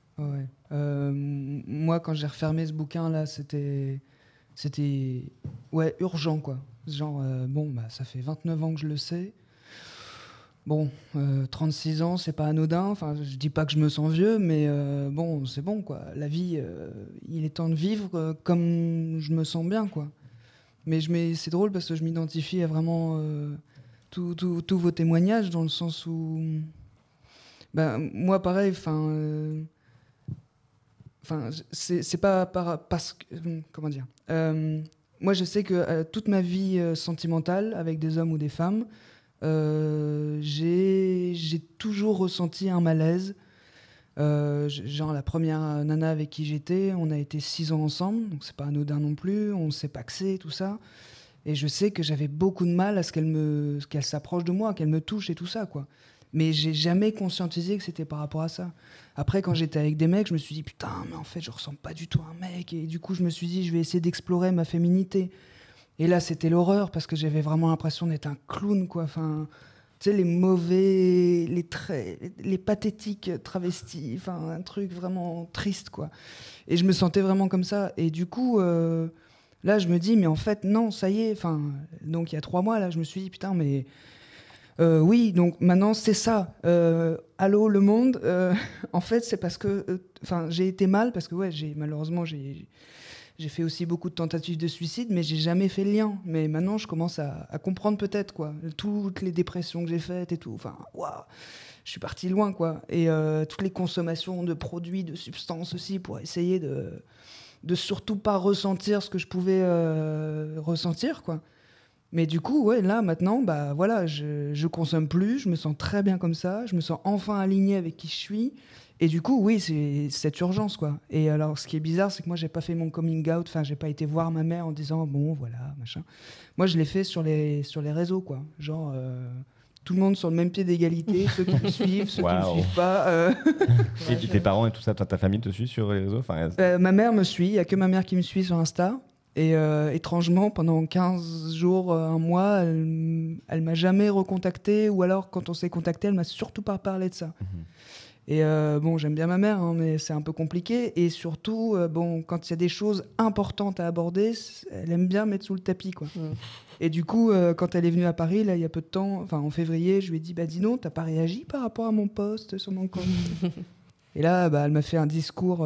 Moi, quand j'ai refermé ce bouquin-là, c'était urgent, quoi. Genre, ça fait 29 ans que je le sais. Bon, 36 ans, c'est pas anodin. Enfin, je dis pas que je me sens vieux, mais c'est bon, quoi. La vie, il est temps de vivre comme je me sens bien, quoi. Mais c'est drôle parce que je m'identifie à vraiment tous vos témoignages, dans le sens où... moi, pareil, c'est pas parce que... Comment dire moi, je sais que toute ma vie sentimentale, avec des hommes ou des femmes, j'ai toujours ressenti un malaise. Genre, la première nana avec qui j'étais, on a été 6 ans ensemble, donc c'est pas anodin non plus, on s'est paxé, tout ça. Et je sais que j'avais beaucoup de mal à ce qu'elle s'approche de moi, qu'elle me touche et tout ça, quoi. Mais j'ai jamais conscientisé que c'était par rapport à ça. Après, quand j'étais avec des mecs, je me suis dit, putain, mais en fait, je ressemble pas du tout à un mec. Et du coup, je me suis dit, je vais essayer d'explorer ma féminité. Et là, c'était l'horreur, parce que j'avais vraiment l'impression d'être un clown, quoi. Enfin, tu sais, les mauvais, les pathétiques travestis, enfin, un truc vraiment triste, quoi. Et je me sentais vraiment comme ça. Et du coup, là, je me dis, mais en fait, non, ça y est. Enfin, donc, il y a 3 mois, là, je me suis dit, putain, mais... oui, donc maintenant c'est ça. Allô le monde. En fait, c'est parce que, j'ai été mal parce que malheureusement j'ai fait aussi beaucoup de tentatives de suicide, mais j'ai jamais fait le lien. Mais maintenant, je commence à comprendre peut-être, quoi, toutes les dépressions que j'ai faites et tout. Enfin, waouh, je suis parti loin, quoi. Et toutes les consommations de produits, de substances aussi, pour essayer de surtout pas ressentir ce que je pouvais ressentir, quoi. Mais du coup, là, maintenant, je consomme plus, je me sens très bien comme ça, je me sens enfin aligné avec qui je suis. Et du coup, oui, c'est cette urgence, quoi. Et alors, ce qui est bizarre, c'est que moi, j'ai pas fait mon coming out, j'ai pas été voir ma mère en disant, bon, voilà, machin. Moi, je l'ai fait sur les réseaux, quoi. Genre, tout le monde sur le même pied d'égalité, ceux qui me suivent, ceux qui me suivent pas. Et puis tes parents et tout ça, ta famille te suit sur les réseaux? Ma mère me suit, il n'y a que ma mère qui me suit sur Insta. Et étrangement, pendant 15 jours, un mois, elle m'a jamais recontacté, ou alors quand on s'est contacté, elle m'a surtout pas parlé de ça. Et j'aime bien ma mère, hein, mais c'est un peu compliqué. Et surtout, quand il y a des choses importantes à aborder, elle aime bien mettre sous le tapis, quoi. Et du coup, quand elle est venue à Paris, là, il y a peu de temps, en février, je lui ai dit, dis donc, t'as pas réagi par rapport à mon post sur mon compte? Et là, elle m'a fait un discours...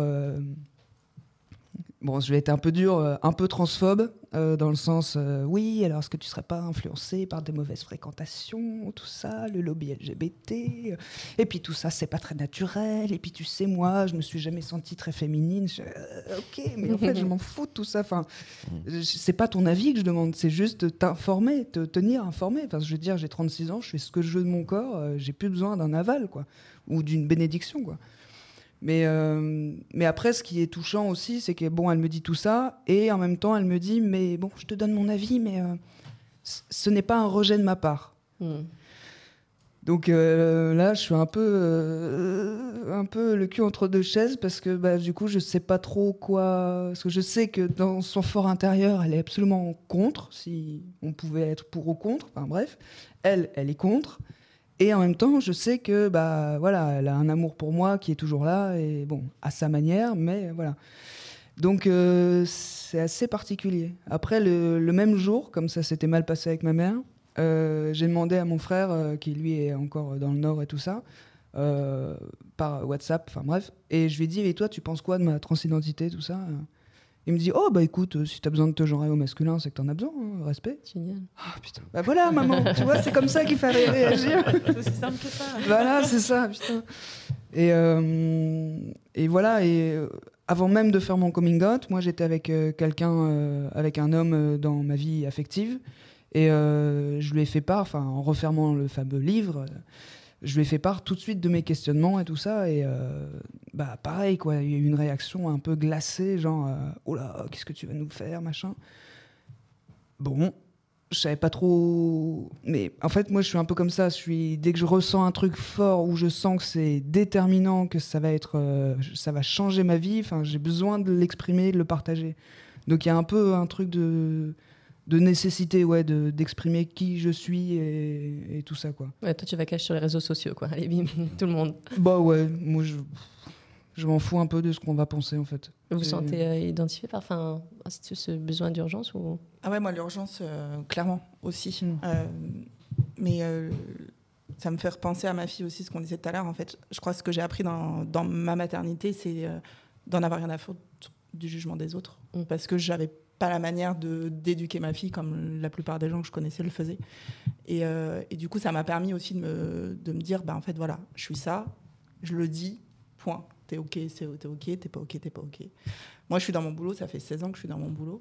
je vais être un peu dur, un peu transphobe, dans le sens, oui, alors est-ce que tu ne serais pas influencé par des mauvaises fréquentations, tout ça, le lobby LGBT, et puis tout ça, c'est pas très naturel, et puis tu sais, moi, je me suis jamais sentie très féminine, ok, mais en fait, je m'en fous de tout ça, c'est pas ton avis que je demande, c'est juste t'informer, te tenir informé, je veux dire, j'ai 36 ans, je fais ce que je veux de mon corps, j'ai plus besoin d'un aval, quoi, ou d'une bénédiction, quoi. Mais après, ce qui est touchant aussi, c'est que, elle me dit tout ça, et en même temps, elle me dit, mais bon, je te donne mon avis, mais ce n'est pas un rejet de ma part. Donc là, je suis un peu le cul entre deux chaises, parce que du coup, je sais pas trop quoi... Parce que je sais que dans son fort intérieur, elle est absolument contre, si on pouvait être pour ou contre, bref. Elle est contre. Et en même temps, je sais que elle a un amour pour moi qui est toujours là, et à sa manière, mais voilà. Donc c'est assez particulier. Après, le même jour, comme ça s'était mal passé avec ma mère, j'ai demandé à mon frère, qui lui est encore dans le Nord et tout ça, par WhatsApp, enfin bref. Et je lui ai dit, et toi, tu penses quoi de ma transidentité, tout ça? Il me dit, oh bah écoute, si t'as besoin de te genrer au masculin, c'est que t'en as besoin, hein, respect. Génial. Ah putain. Bah voilà, maman, tu vois, c'est comme ça qu'il fallait réagir. C'est aussi simple que ça. Voilà, c'est ça, putain. Et voilà, avant même de faire mon coming out, moi j'étais avec quelqu'un, avec un homme dans ma vie affective, et je lui ai fait part, enfin en refermant le fameux livre, je lui ai fait part tout de suite de mes questionnements et tout ça, et bah pareil quoi, il y a eu une réaction un peu glacée, genre oh là, qu'est-ce que tu vas nous faire, machin. Bon, je savais pas trop, mais en fait moi je suis un peu comme ça, dès que je ressens un truc fort où je sens que c'est déterminant, que ça va changer ma vie, enfin j'ai besoin de l'exprimer, de le partager. Donc il y a un peu un truc de nécessité, ouais, d'exprimer qui je suis et tout ça, quoi. Ouais, toi, tu vas cacher sur les réseaux sociaux, quoi. Allez, bim, tout le monde. Bah ouais, moi, je m'en fous un peu de ce qu'on va penser, en fait. Vous vous sentez identifié par ce besoin d'urgence ou... Ah ouais, moi, l'urgence, clairement, aussi. Mais ça me fait repenser à ma fille aussi, ce qu'on disait tout à l'heure. En fait, je crois que ce que j'ai appris dans ma maternité, c'est d'en avoir rien à foutre du jugement des autres. Parce que j'avais pas la manière d'éduquer ma fille comme la plupart des gens que je connaissais le faisaient. Et du coup, ça m'a permis aussi de me dire, en fait, voilà, je suis ça, je le dis, point. T'es OK, t'es OK, t'es pas OK, t'es pas OK. Moi, je suis dans mon boulot, ça fait 16 ans que je suis dans mon boulot.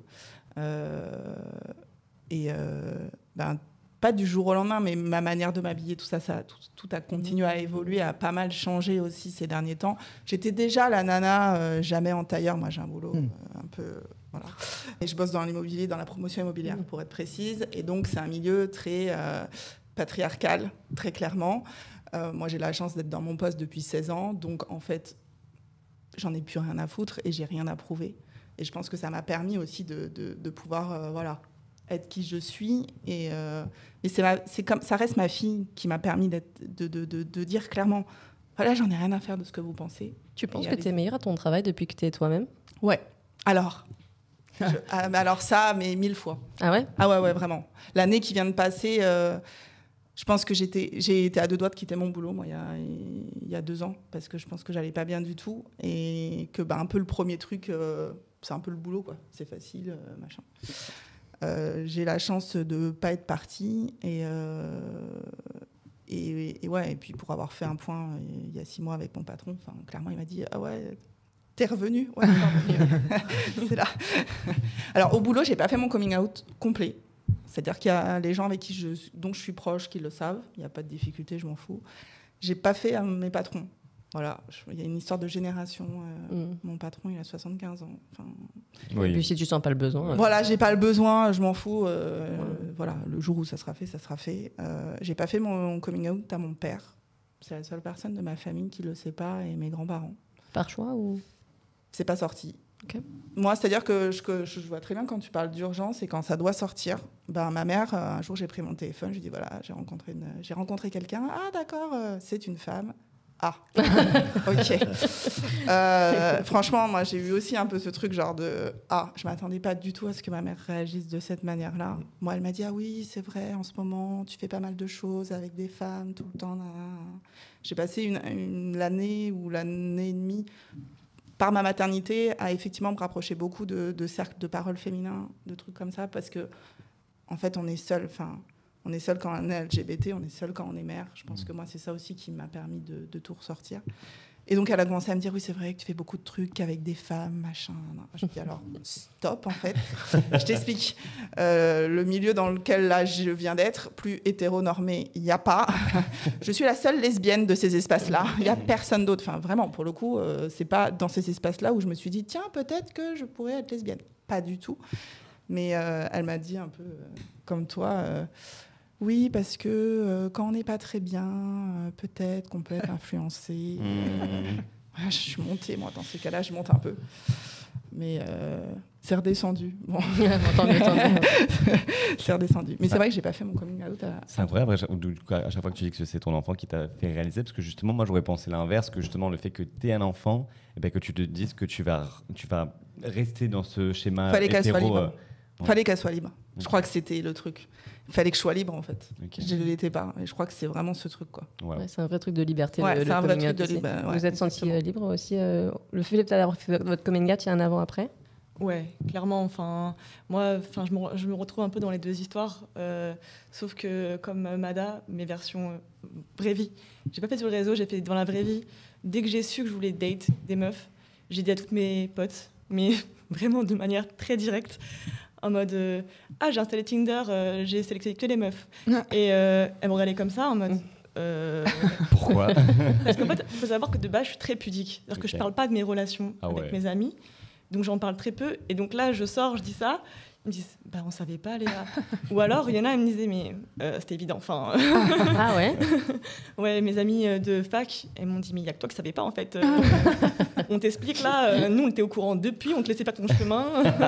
Pas du jour au lendemain, mais ma manière de m'habiller, tout ça tout a continué à évoluer, a pas mal changé aussi ces derniers temps. J'étais déjà la nana, jamais en tailleur. Moi, j'ai un boulot un peu... Voilà. Et je bosse dans l'immobilier, dans la promotion immobilière, pour être précise. Et donc, c'est un milieu très patriarcal, très clairement. Moi, j'ai la chance d'être dans mon poste depuis 16 ans. Donc, en fait, j'en ai plus rien à foutre et j'ai rien à prouver. Et je pense que ça m'a permis aussi de pouvoir être qui je suis. Et ça reste ma fille qui m'a permis de dire clairement, voilà, j'en ai rien à faire de ce que vous pensez. Tu penses que tu es meilleure à ton travail depuis que tu es toi-même? Ouais. Alors... alors ça, mais 1000 fois. Ah ouais? Ah ouais, vraiment. L'année qui vient de passer, je pense que j'ai été à 2 doigts de quitter mon boulot, moi, il y a 2 ans, parce que je pense que j'allais pas bien du tout, et que un peu le premier truc, c'est un peu le boulot, quoi. C'est facile, machin. J'ai la chance de pas être partie, et puis pour avoir fait un point il y a 6 mois avec mon patron, clairement, il m'a dit, ah ouais... T'es revenu? Ouais, c'est là. Alors, au boulot, j'ai pas fait mon coming out complet. C'est-à-dire qu'il y a les gens avec dont je suis proche qui le savent. Il n'y a pas de difficulté, je m'en fous. J'ai pas fait à mes patrons. Voilà. Il y a une histoire de génération. Mon patron, il a 75 ans. Oui. Et puis si tu sens pas le besoin... Voilà, j'ai pas le besoin, je m'en fous. Voilà, le jour où ça sera fait, ça sera fait. J'ai pas fait mon coming out à mon père. C'est la seule personne de ma famille qui le sait pas, et mes grands-parents. Par choix ou... C'est pas sorti. Okay. Moi, c'est-à-dire que je vois très bien quand tu parles d'urgence et quand ça doit sortir. Ma mère, un jour, j'ai pris mon téléphone, je lui ai dit, voilà, j'ai rencontré quelqu'un. Ah, d'accord, c'est une femme. Ah, ok. Franchement, moi, j'ai eu aussi un peu ce truc genre de... Ah, je m'attendais pas du tout à ce que ma mère réagisse de cette manière-là. Moi, elle m'a dit, ah oui, c'est vrai, en ce moment, tu fais pas mal de choses avec des femmes tout le temps. J'ai passé l'année ou l'année et demie... par ma maternité, à effectivement me rapprocher beaucoup de cercles de parole féminins, de trucs comme ça, parce que, en fait, on est seul. On est seul quand on est LGBT, on est seul quand on est mère. Je pense que moi, c'est ça aussi qui m'a permis de tout ressortir. Et donc, elle a commencé à me dire, oui, c'est vrai que tu fais beaucoup de trucs avec des femmes, machin. Je dis, alors, stop, en fait. Je t'explique. Le milieu dans lequel, là, je viens d'être, plus hétéronormé, il n'y a pas. Je suis la seule lesbienne de ces espaces-là. Il n'y a personne d'autre. Enfin, vraiment, pour le coup, c'est pas dans ces espaces-là où je me suis dit, tiens, peut-être que je pourrais être lesbienne. Pas du tout. Mais elle m'a dit un peu comme toi... oui, parce que quand on n'est pas très bien, peut-être qu'on peut être influencé. Je suis montée, moi, dans ces cas-là, je monte un peu. Mais c'est redescendu. Bon. C'est redescendu. Mais c'est vrai que je n'ai pas fait mon coming out. C'est incroyable, à chaque fois que tu dis que c'est ton enfant qui t'a fait réaliser, parce que justement, moi, j'aurais pensé l'inverse, que justement, le fait que tu aies un enfant, et ben, que tu te dises que tu vas rester dans ce schéma hétéro... Fallait qu'elle soit libre. Je crois que c'était le truc. Il fallait que je sois libre, en fait. Je ne l'étais pas. Et je crois que c'est vraiment ce truc, quoi. Ouais, c'est un vrai truc de liberté. Ouais, c'est un vrai truc de liberté. Vous êtes senti libre aussi le fait d'avoir fait votre coming out, il y a un avant-après? Ouais, clairement. Enfin, moi, je me retrouve un peu dans les deux histoires. Sauf que, comme Mada, mes versions vraie vie, j'ai pas fait sur le réseau, j'ai fait dans la vraie vie. Dès que j'ai su que je voulais date des meufs, j'ai dit à toutes mes potes, mais vraiment de manière très directe, en mode j'ai installé Tinder, j'ai sélectionné que les meufs. Et elles me regardaient comme ça, en mode. Pourquoi? Parce qu'en fait, il faut savoir que de base, je suis très pudique. C'est-à-dire que je parle pas de mes relations avec mes amis. Donc j'en parle très peu. Et donc là, je sors, je dis ça. Ils me disent, on savait pas, Léa. Ou alors, il y en a, ils me disaient, mais c'était évident. Enfin, ah ouais? Ouais, mes amis de fac, elles m'ont dit, mais il y a que toi qui savais pas, en fait. On t'explique là, nous, on était au courant depuis, on te laissait pas ton chemin.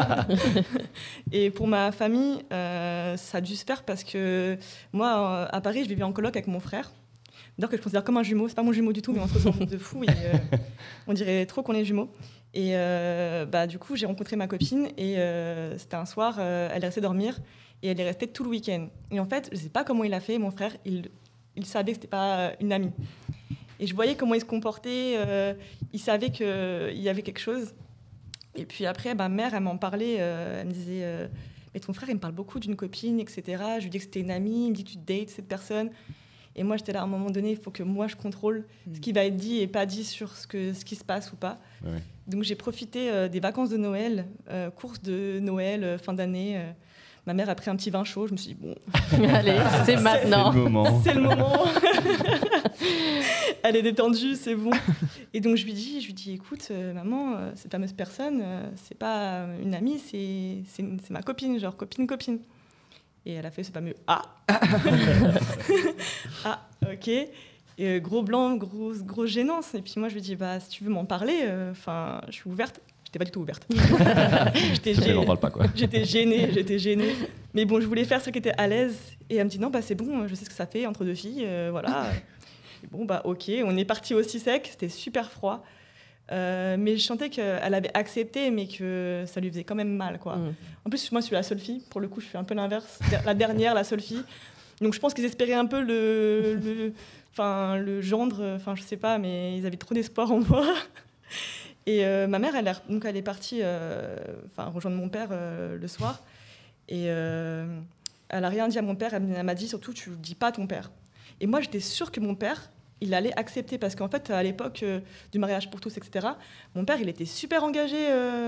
Et pour ma famille, ça a dû se faire parce que moi, à Paris, je vivais en coloc avec mon frère. D'ailleurs, que je considère comme un jumeau. C'est pas mon jumeau du tout, mais on se ressemble de fou. Et, on dirait trop qu'on est jumeaux. Et du coup, j'ai rencontré ma copine et c'était un soir, elle est restée dormir et elle est restée tout le week-end. Et en fait, je sais pas comment il a fait, mon frère, il savait que c'était pas une amie. Et je voyais comment il se comportait, il savait qu'il y avait quelque chose. Et puis après, ma mère, elle m'en parlait, elle me disait mais ton frère, il me parle beaucoup d'une copine, etc. Je lui dis que c'était une amie, il me dit tu dates cette personne. Et moi, j'étais là, à un moment donné, il faut que moi, je contrôle ce qui va être dit et pas dit sur ce qui se passe ou pas. Ouais. Donc, j'ai profité des vacances de Noël, courses de Noël, fin d'année. Ma mère a pris un petit vin chaud. Je me suis dit, bon... Allez, c'est maintenant. C'est le moment. C'est le moment. Elle est détendue, c'est bon. Et donc, je lui dis écoute, maman, cette fameuse personne, c'est pas une amie, c'est ma copine, genre copine. Et elle a fait ce fameux « Ah !» Ah, ok. Et, gros blanc, grosse gênance. Et puis moi, je lui dis si tu veux m'en parler, je suis ouverte. J'étais pas du tout ouverte. J'étais gênée. Mais bon, je voulais faire ce qui était à l'aise. Et elle me dit « Non, c'est bon, je sais ce que ça fait entre deux filles. Voilà. » Et bon, ok. On est parti aussi sec. C'était super froid. Mais je sentais qu'elle avait accepté, mais que ça lui faisait quand même mal, quoi. En plus, moi, je suis la seule fille. Pour le coup, je fais un peu l'inverse. La dernière, la seule fille. Donc, je pense qu'ils espéraient un peu le gendre. Je sais pas, mais ils avaient trop d'espoir en moi. Et ma mère, elle est partie rejoindre mon père le soir. Et elle a rien dit à mon père. Elle m'a dit surtout, tu le dis pas à ton père. Et moi, j'étais sûre que mon père, il allait accepter, parce qu'en fait, à l'époque du mariage pour tous, etc., mon père, il était super engagé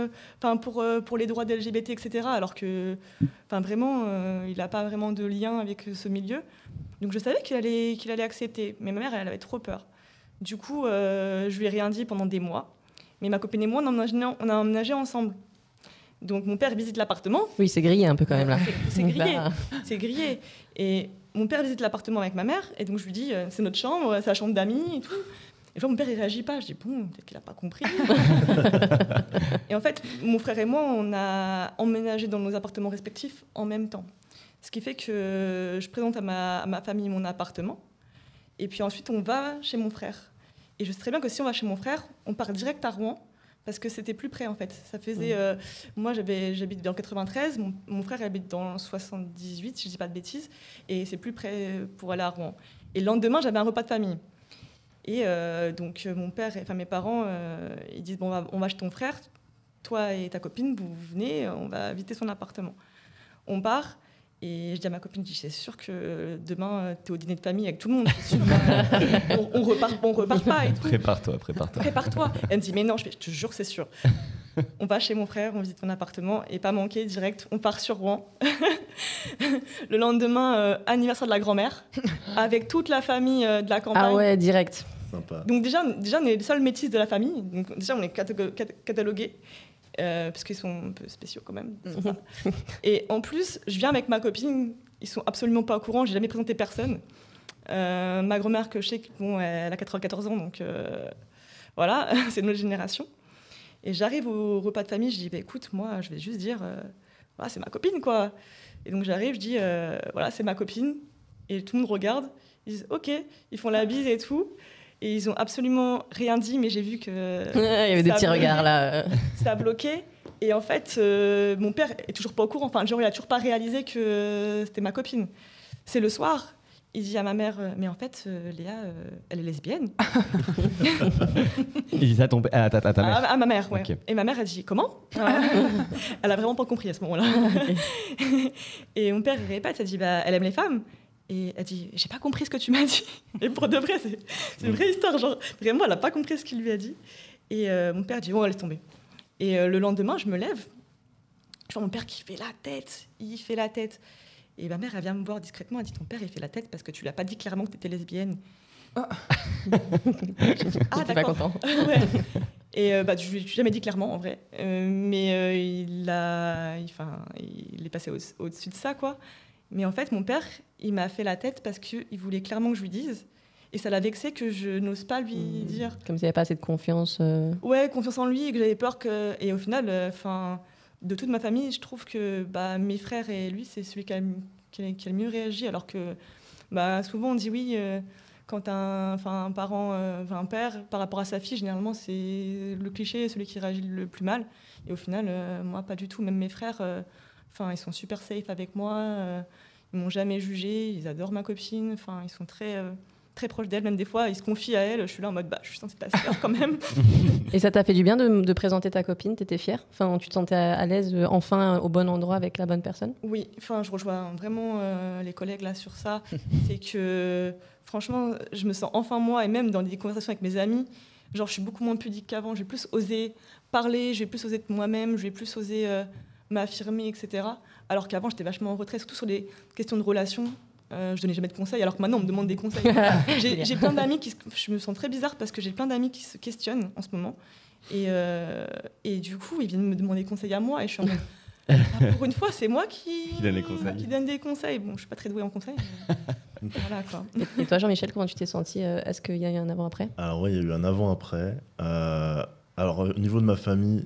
pour les droits des LGBT, etc., alors que vraiment, il n'a pas vraiment de lien avec ce milieu. Donc je savais qu'il allait accepter, mais ma mère, elle avait trop peur. Du coup, je lui ai rien dit pendant des mois, mais ma copine et moi, on a emménagé ensemble. Donc mon père visite l'appartement. Oui, c'est grillé un peu quand même là. C'est grillé. Et mon père visite l'appartement avec ma mère, et donc je lui dis c'est notre chambre, c'est la chambre d'amis et tout. Et mon père il réagit pas. Je dis bon, peut-être qu'il a pas compris. Et en fait, mon frère et moi, on a emménagé dans nos appartements respectifs en même temps. Ce qui fait que je présente à ma famille mon appartement, et puis ensuite on va chez mon frère. Et je sais très bien que si on va chez mon frère, on part direct à Rouen. Parce que c'était plus près, en fait. Ça faisait... moi, j'habite dans le 93. Mon frère habite dans le 78, si je ne dis pas de bêtises. Et c'est plus près pour aller à Rouen. Et le lendemain, j'avais un repas de famille. Et donc, mon père, mes parents, ils disent, bon, on va chez ton frère. Toi et ta copine, vous venez, on va visiter son appartement. On part. Et je dis à ma copine, c'est sûr que demain, tu es au dîner de famille avec tout le monde. On repart pas et tout. Prépare-toi. Elle me dit, mais non, je te jure, c'est sûr. On va chez mon frère, on visite mon appartement et pas manquer, direct, on part sur Rouen. Le lendemain, anniversaire de la grand-mère, avec toute la famille de la campagne. Ah ouais, direct. Sympa. Donc déjà, on est les seuls métis de la famille. Donc déjà, on est catalogués. Parce qu'ils sont un peu spéciaux quand même. Et en plus, je viens avec ma copine, ils sont absolument pas au courant, j'ai jamais présenté personne. Ma grand-mère, que je sais, elle a 94 ans, donc voilà, c'est notre génération. Et j'arrive au repas de famille, je dis, écoute, moi, je vais juste dire, voilà, c'est ma copine, quoi. Et donc j'arrive, je dis, voilà, c'est ma copine. Et tout le monde regarde, ils disent, ok, ils font la bise et tout. Et ils ont absolument rien dit, mais j'ai vu que... Il y avait des petits regards là. Ça a bloqué. Et en fait, mon père est toujours pas au courant. Enfin, genre, il a toujours pas réalisé que c'était ma copine. C'est le soir. Il dit à ma mère, mais en fait, Léa, elle est lesbienne. Il dit ça à ta mère. À ma mère, ouais. Okay. Et ma mère, elle dit, comment? Elle a vraiment pas compris à ce moment-là. Et mon père, il répète, elle dit, elle aime les femmes. Et elle dit, j'ai pas compris ce que tu m'as dit. Et pour de vrai, c'est une vraie histoire. Genre, vraiment, elle a pas compris ce qu'il lui a dit. Et mon père dit, bon, laisse tomber. Et le lendemain, je me lève. Je vois mon père qui fait la tête. Il fait la tête. Et ma mère, elle vient me voir discrètement, elle dit, ton père, il fait la tête parce que tu lui as pas dit clairement que tu étais lesbienne. Ah, t'es pas content. Ouais. Et je lui ai jamais dit clairement, en vrai. Mais il est passé au-dessus de ça, quoi. Mais en fait, mon père, il m'a fait la tête parce qu'il voulait clairement que je lui dise. Et ça l'a vexé que je n'ose pas lui dire. Comme s'il n'y avait pas assez de confiance. Ouais, confiance en lui, et que j'avais peur que... Et au final, de toute ma famille, je trouve que mes frères et lui, c'est celui qui a le mieux réagi. Alors que souvent, on dit oui, quand un parent, un père, par rapport à sa fille, généralement, c'est le cliché, celui qui réagit le plus mal. Et au final, moi, pas du tout. Même mes frères, ils sont super safe avec moi. Ils m'ont jamais jugé. Ils adorent ma copine. Ils sont très... très proche d'elle, même des fois, ils se confient à elle. Je suis là en mode, je suis censée ta sœur quand même. Et ça t'a fait du bien de présenter ta copine? T'étais fière? Tu te sentais à l'aise, enfin, au bon endroit avec la bonne personne? Oui, je rejoins vraiment les collègues là sur ça. C'est que, franchement, je me sens enfin moi, et même dans des conversations avec mes amis, je suis beaucoup moins pudique qu'avant. Je vais plus oser parler, je vais plus oser être moi-même, je vais plus oser m'affirmer, etc. Alors qu'avant, j'étais vachement en retrait, surtout sur des questions de relations. Je donnais jamais de conseils, alors que maintenant on me demande des conseils. J'ai plein d'amis je me sens très bizarre parce que j'ai plein d'amis qui se questionnent en ce moment, et du coup ils viennent me demander des conseils à moi, et je suis en mode, pour une fois c'est moi qui donne des conseils. Bon, je suis pas très douée en conseils. Voilà, quoi. Et toi, Jean-Michel, comment tu t'es senti? Est-ce qu'il y a eu un avant-après? Alors oui, il y a eu un avant-après. Alors au niveau de ma famille,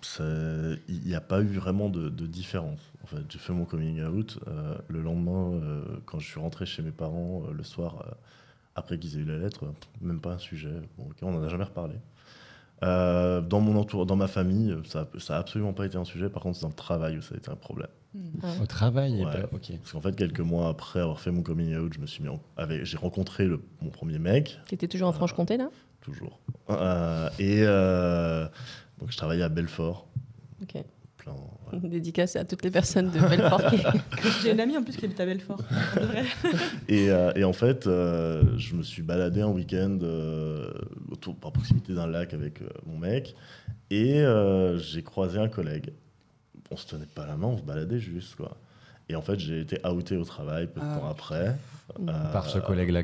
il n'y a pas eu vraiment de différence. En fait, j'ai fait mon coming out le lendemain, quand je suis rentré chez mes parents le soir, après qu'ils aient eu la lettre, même pas un sujet. Bon, okay, on n'en a jamais reparlé. Dans ma famille, ça a absolument pas été un sujet. Par contre, c'est dans le travail où ça a été un problème. Au travail, ouais. Ok. Parce qu'en fait, quelques mois après avoir fait mon coming out, j'ai rencontré mon premier mec. Tu étais toujours en Franche-Comté, là? Toujours. Donc je travaillais à Belfort. Ok. Ouais. Dédicace à toutes les personnes de Belfort. J'ai une amie en plus qui habite à Belfort. Et en fait, je me suis baladé un week-end à proximité d'un lac avec mon mec, et j'ai croisé un collègue. On se tenait pas la main, on se baladait juste, quoi. Et en fait, j'ai été outé au travail peu de temps après. Par ce collègue-là.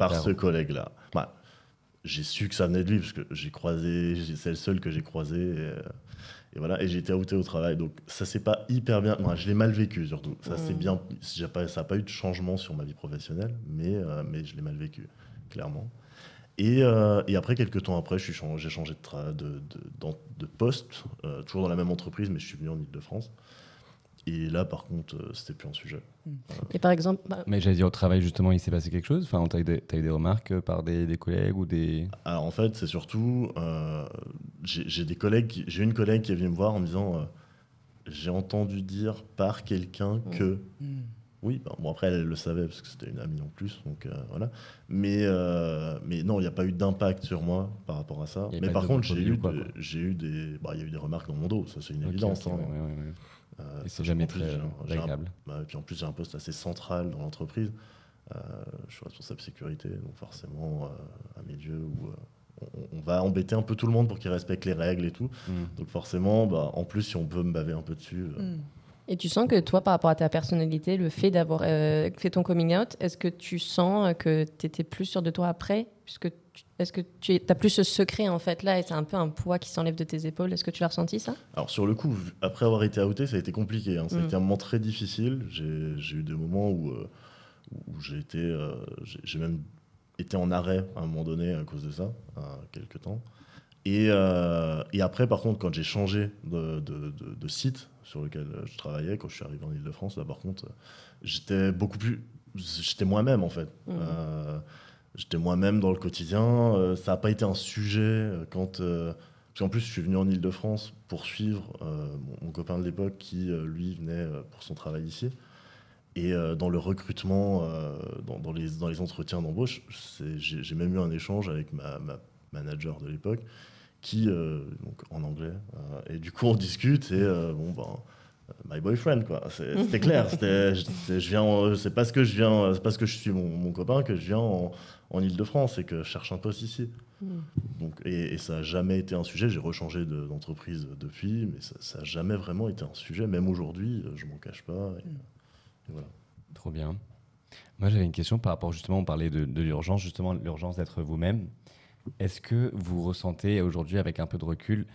J'ai su que ça venait de lui, parce que c'est le seul que j'ai croisé. Et voilà, et j'ai été outé au travail. Donc ça s'est pas hyper bien. Moi, je l'ai mal vécu surtout. Ça c'est bien. Ça n'a pas eu de changement sur ma vie professionnelle, mais je l'ai mal vécu, clairement. Et après, quelques temps après, j'ai changé de poste, toujours dans la même entreprise, mais je suis venu en Ile-de-France. Et là, par contre, c'était plus un sujet. Et par exemple... Mais j'allais dire, au travail, justement, il s'est passé quelque chose? Enfin, t'as eu des remarques par des collègues ou des... Alors, en fait, c'est surtout... j'ai une collègue qui est venue me voir en me disant j'ai entendu dire par quelqu'un que... Oui, bon, après, elle le savait, parce que c'était une amie en plus, donc voilà. Mais non, il n'y a pas eu d'impact sur moi par rapport à ça. Mais par contre, il y a eu des remarques dans mon dos, ça c'est une évidence. Okay, hein. ouais. Et c'est jamais très agréable. Et puis en plus, j'ai un poste assez central dans l'entreprise. Je suis responsable sécurité, donc forcément, à mes yeux, où on va embêter un peu tout le monde pour qu'ils respectent les règles et tout. Donc forcément, en plus, si on peut me baver un peu dessus... Et tu sens que toi, par rapport à ta personnalité, le fait d'avoir fait ton coming out, est-ce que tu sens que tu étais plus sûr de toi après? Est-ce que tu as plus ce secret en fait là, et c'est un peu un poids qui s'enlève de tes épaules? Est-ce que tu l'as ressenti, ça? Alors sur le coup, après avoir été outé, ça a été compliqué. Ça a été un moment très difficile. J'ai eu des moments où j'ai même été en arrêt à un moment donné à cause de ça, quelques temps. Et après, par contre, quand j'ai changé de site sur lequel je travaillais, quand je suis arrivé en Ile-de-France, là, par contre, j'étais moi-même, en fait. J'étais moi-même dans le quotidien. Ça n'a pas été un sujet quand Parce qu'en plus, je suis venu en Ile-de-France pour suivre mon copain de l'époque qui, lui, venait pour son travail ici. Et dans le recrutement, dans les entretiens d'embauche, j'ai même eu un échange avec ma manager de l'époque, qui, donc en anglais, et du coup on discute et my boyfriend, quoi. C'était clair. C'est parce que je suis mon copain que je viens en Ile-de-France et que je cherche un poste ici. Donc, et ça n'a jamais été un sujet. J'ai rechangé d'entreprise depuis, mais ça n'a jamais vraiment été un sujet. Même aujourd'hui, je m'en cache pas. Et voilà. Trop bien. Moi, j'avais une question par rapport, justement, on parlait de l'urgence, justement, l'urgence d'être vous-même. Est-ce que vous ressentez aujourd'hui, avec un peu de recul,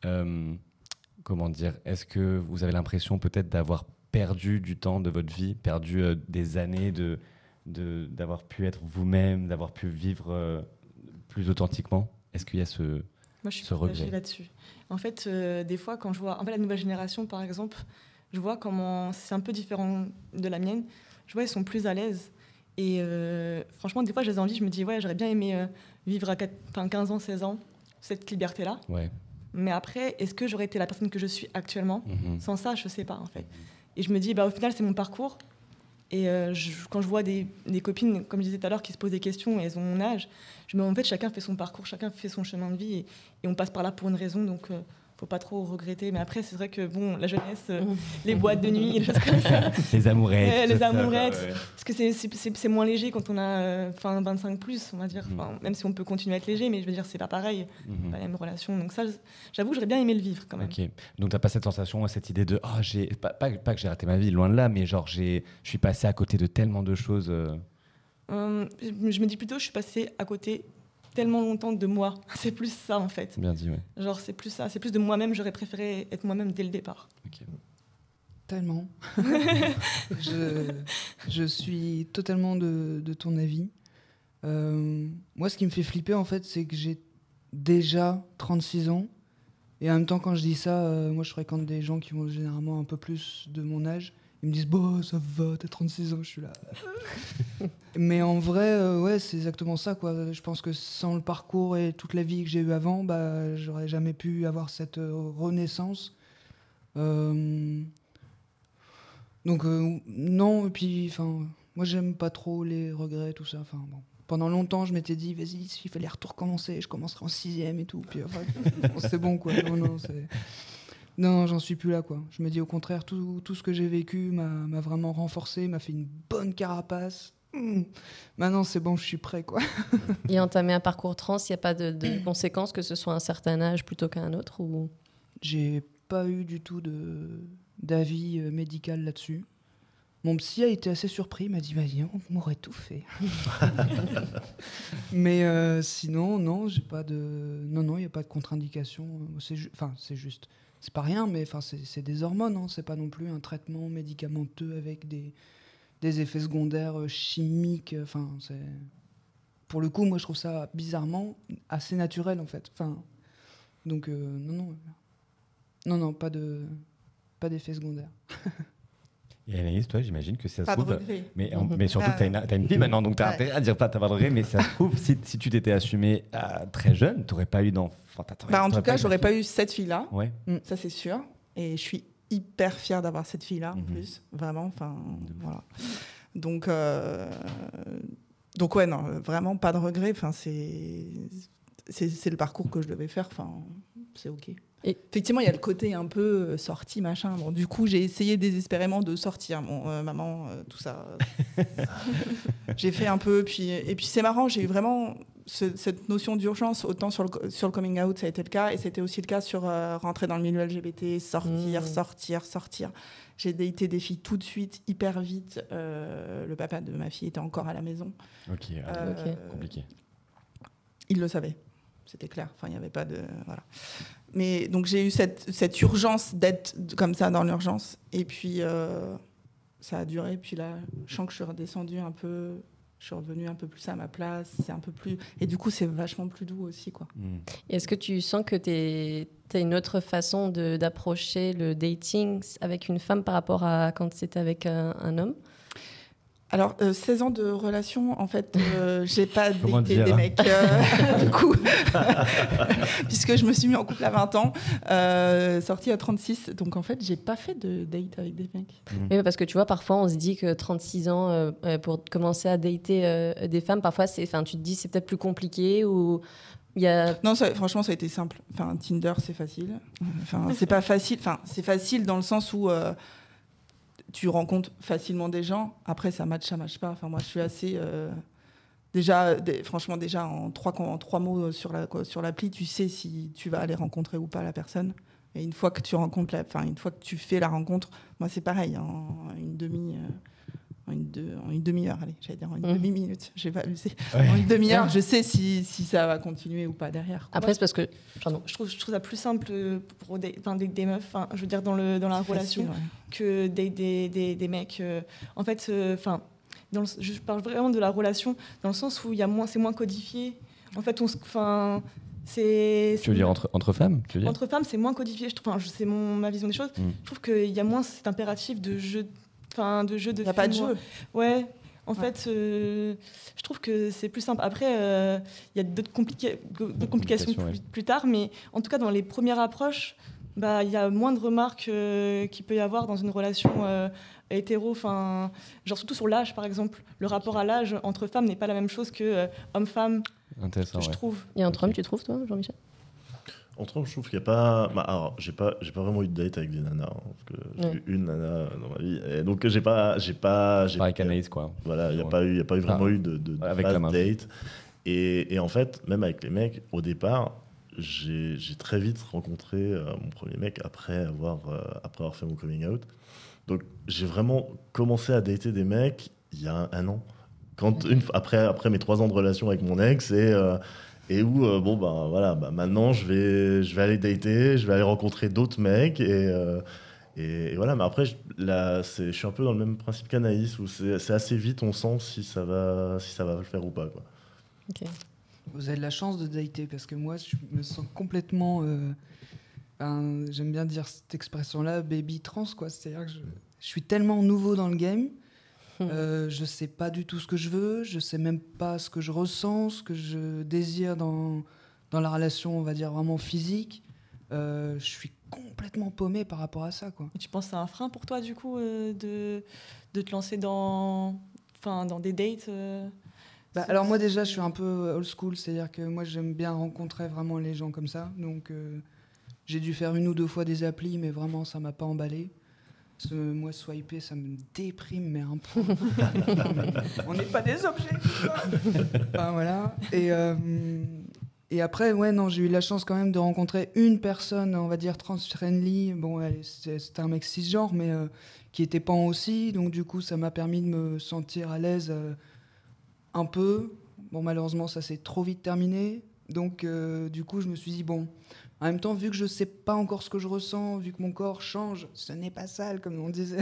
comment dire, est-ce que vous avez l'impression peut-être d'avoir perdu du temps de votre vie, perdu des années d'avoir pu être vous-même, d'avoir pu vivre plus authentiquement? Est-ce qu'il y a ce regret? Moi, je suis partagée là-dessus. En fait, des fois, quand je vois la nouvelle génération, par exemple, je vois comment c'est un peu différent de la mienne. Je vois, ils sont plus à l'aise. Et franchement, des fois, je les envie, je me dis, ouais, j'aurais bien aimé vivre à 15 ans, 16 ans, cette liberté-là. Ouais. Mais après, est-ce que j'aurais été la personne que je suis actuellement? Sans ça, je ne sais pas, en fait. Et je me dis, au final, c'est mon parcours. Et quand je vois des copines, comme je disais tout à l'heure, qui se posent des questions et elles ont mon âge, je me dis, en fait, chacun fait son parcours, chacun fait son chemin de vie et on passe par là pour une raison, donc faut pas trop regretter. Mais après, c'est vrai que la jeunesse, les boîtes de nuit, les choses comme ça. Les amourettes. Les amourettes. Parce que c'est moins léger quand on a 25 plus, on va dire. Même si on peut continuer à être léger, mais je veux dire, c'est pas pareil. Pas la même relation. Donc ça, j'avoue, j'aurais bien aimé le vivre quand même. Ok. Donc t'as pas cette sensation, cette idée de pas que j'ai raté ma vie, loin de là, mais genre je suis passé à côté de tellement de choses. Je me dis plutôt, je suis passée à côté tellement longtemps de moi. C'est plus ça, en fait. Bien dit, ouais. Genre, c'est plus ça. C'est plus de moi-même. J'aurais préféré être moi-même dès le départ. Ok. Tellement. je suis totalement de ton avis. Moi, ce qui me fait flipper, en fait, c'est que j'ai déjà 36 ans. Et en même temps, quand je dis ça, moi, je fréquente des gens qui ont généralement un peu plus de mon âge. Ils me disent, ça va, t'as 36 ans, je suis là. Mais en vrai, ouais, c'est exactement ça, quoi. Je pense que sans le parcours et toute la vie que j'ai eue avant, j'aurais jamais pu avoir cette renaissance. Donc, non, et puis, moi, j'aime pas trop les regrets, tout ça. Bon. Pendant longtemps, je m'étais dit, vas-y, s'il fallait recommencer, je commencerai en 6e et tout. Puis, c'est bon, quoi. Non, j'en suis plus là, quoi. Je me dis au contraire, tout ce que j'ai vécu m'a vraiment renforcé, m'a fait une bonne carapace. Maintenant, c'est bon, je suis prêt, quoi. Et entamer un parcours trans, il n'y a pas de conséquences, que ce soit à un certain âge plutôt qu'à un autre ou... J'ai pas eu du tout d'avis médical là-dessus. Mon psy a été assez surpris, il m'a dit, on m'aurait tout fait. Mais sinon, non, j'ai pas de... Non, il n'y a pas de contre-indication. C'est juste... C'est pas rien, mais c'est des hormones, hein. C'est pas non plus un traitement médicamenteux avec des effets secondaires chimiques. Pour le coup, moi, je trouve ça bizarrement assez naturel, en fait. Donc, non, pas d'effets secondaires. Et Anaïs, toi, j'imagine que ça se pas trouve... de regret. Mais surtout que t'as une vie maintenant, donc t'as intérêt à dire pas t'avoir de regret, mais ça se trouve, si tu t'étais assumée très jeune, t'aurais pas eu d'enfant. En tout cas, j'aurais pas eu cette fille-là, ouais. Ça c'est sûr. Et je suis hyper fière d'avoir cette fille-là, en plus. Vraiment, voilà. Donc ouais, non, vraiment pas de regret. C'est le parcours que je devais faire, c'est OK. Et effectivement, il y a le côté un peu sorti, machin. Bon, du coup, j'ai essayé désespérément de sortir. Maman, tout ça. J'ai fait un peu. Et puis, c'est marrant, j'ai eu vraiment cette notion d'urgence. Autant sur le coming out, ça a été le cas. Et c'était aussi le cas sur rentrer dans le milieu LGBT, sortir. J'ai daté des filles tout de suite, hyper vite. Le papa de ma fille était encore à la maison. Ok. Compliqué. Il le savait. C'était clair. Il n'y avait pas de... Voilà. Mais donc, j'ai eu cette urgence d'être comme ça dans l'urgence. Et puis, ça a duré. Puis là, je sens que je suis redescendue un peu. Je suis revenue un peu plus à ma place. C'est un peu plus... Et du coup, c'est vachement plus doux aussi, quoi. Et est-ce que tu sens que tu as une autre façon d'approcher le dating avec une femme par rapport à quand c'était avec un homme ? Alors, 16 ans de relation, en fait, j'ai pas Comment daté dire, des hein. mecs, du coup, puisque je me suis mis en couple à 20 ans, sortie à 36. Donc, en fait, j'ai pas fait de date avec des mecs. Oui, parce que tu vois, parfois, on se dit que 36 ans, pour commencer à dater des femmes, parfois, tu te dis c'est peut-être plus compliqué ou... Non, franchement, ça a été simple. Enfin, Tinder, c'est facile. Enfin, c'est pas facile. Enfin, c'est facile dans le sens où tu rencontres facilement des gens. Après, ça match pas. Enfin, moi, je suis assez... franchement, déjà, en trois mots sur l'appli, tu sais si tu vas aller rencontrer ou pas la personne. Et une fois que tu fais la rencontre, moi, c'est pareil. En une demi-heure, allez, j'allais dire en une demi-minute. En une demi-heure, je sais si ça va continuer ou pas derrière. Après, c'est parce que... Pardon. Je trouve ça plus simple pour des meufs, je veux dire, dans la relation, que des mecs. En fait, je parle vraiment de la relation dans le sens où c'est moins codifié. En fait, tu veux dire entre femmes, tu veux dire entre femmes, c'est moins codifié. C'est ma vision des choses. Je trouve qu'il y a moins cet impératif de jeu. De jeu de il n'y a pas de jeu. Ouais. En fait, je trouve que c'est plus simple. Après, il y a d'autres complications plus tard, mais en tout cas, dans les premières approches, il y a moins de remarques qu'il peut y avoir dans une relation hétéro. Genre surtout sur l'âge, par exemple. Le rapport à l'âge entre femmes n'est pas la même chose que homme-femme. Intéressant, je trouve. Et entre hommes, tu trouves, toi, Jean-Michel? Entre hommes, je trouve qu'il n'y a pas... alors, j'ai pas vraiment eu de date avec des nanas, parce que j'ai eu une nana dans ma vie. Et donc, j'ai pas... Pareil qu'Anaïs, quoi. Voilà, il n'y a pas eu vraiment eu de avec phase la main. date. Et en fait, même avec les mecs, au départ, j'ai très vite rencontré mon premier mec après avoir fait mon coming out. Donc, j'ai vraiment commencé à dater des mecs il y a un an. Après mes 3 ans de relation avec mon ex, et où maintenant je vais aller dater, je vais aller rencontrer d'autres mecs et voilà. Mais après je suis un peu dans le même principe qu'Anaïs, où c'est assez vite on sent si ça va le faire ou pas, quoi. Okay. Vous avez de la chance de dater, parce que moi je me sens complètement j'aime bien dire cette expression là, baby trans, quoi. C'est-à-dire que je suis tellement nouveau dans le game. Je sais pas du tout ce que je veux, je sais même pas ce que je ressens, ce que je désire dans la relation, on va dire vraiment physique. Je suis complètement paumé par rapport à ça, quoi. Et tu penses que c'est un frein pour toi, du coup, de te lancer dans des dates Alors moi déjà, je suis un peu old school, c'est-à-dire que moi j'aime bien rencontrer vraiment les gens comme ça. Donc j'ai dû faire 1 ou 2 fois des applis, mais vraiment ça m'a pas emballé. Moi, swiper, ça me déprime, mais un peu. On n'est pas des objets, enfin, voilà. Et après, j'ai eu la chance quand même de rencontrer une personne, on va dire trans-friendly. Bon, c'était un mec cisgenre, mais qui était pan aussi. Donc, du coup, ça m'a permis de me sentir à l'aise un peu. Bon, malheureusement, ça s'est trop vite terminé. Donc, du coup, je me suis dit, bon... En même temps, vu que je ne sais pas encore ce que je ressens, vu que mon corps change, ce n'est pas sale, comme on disait.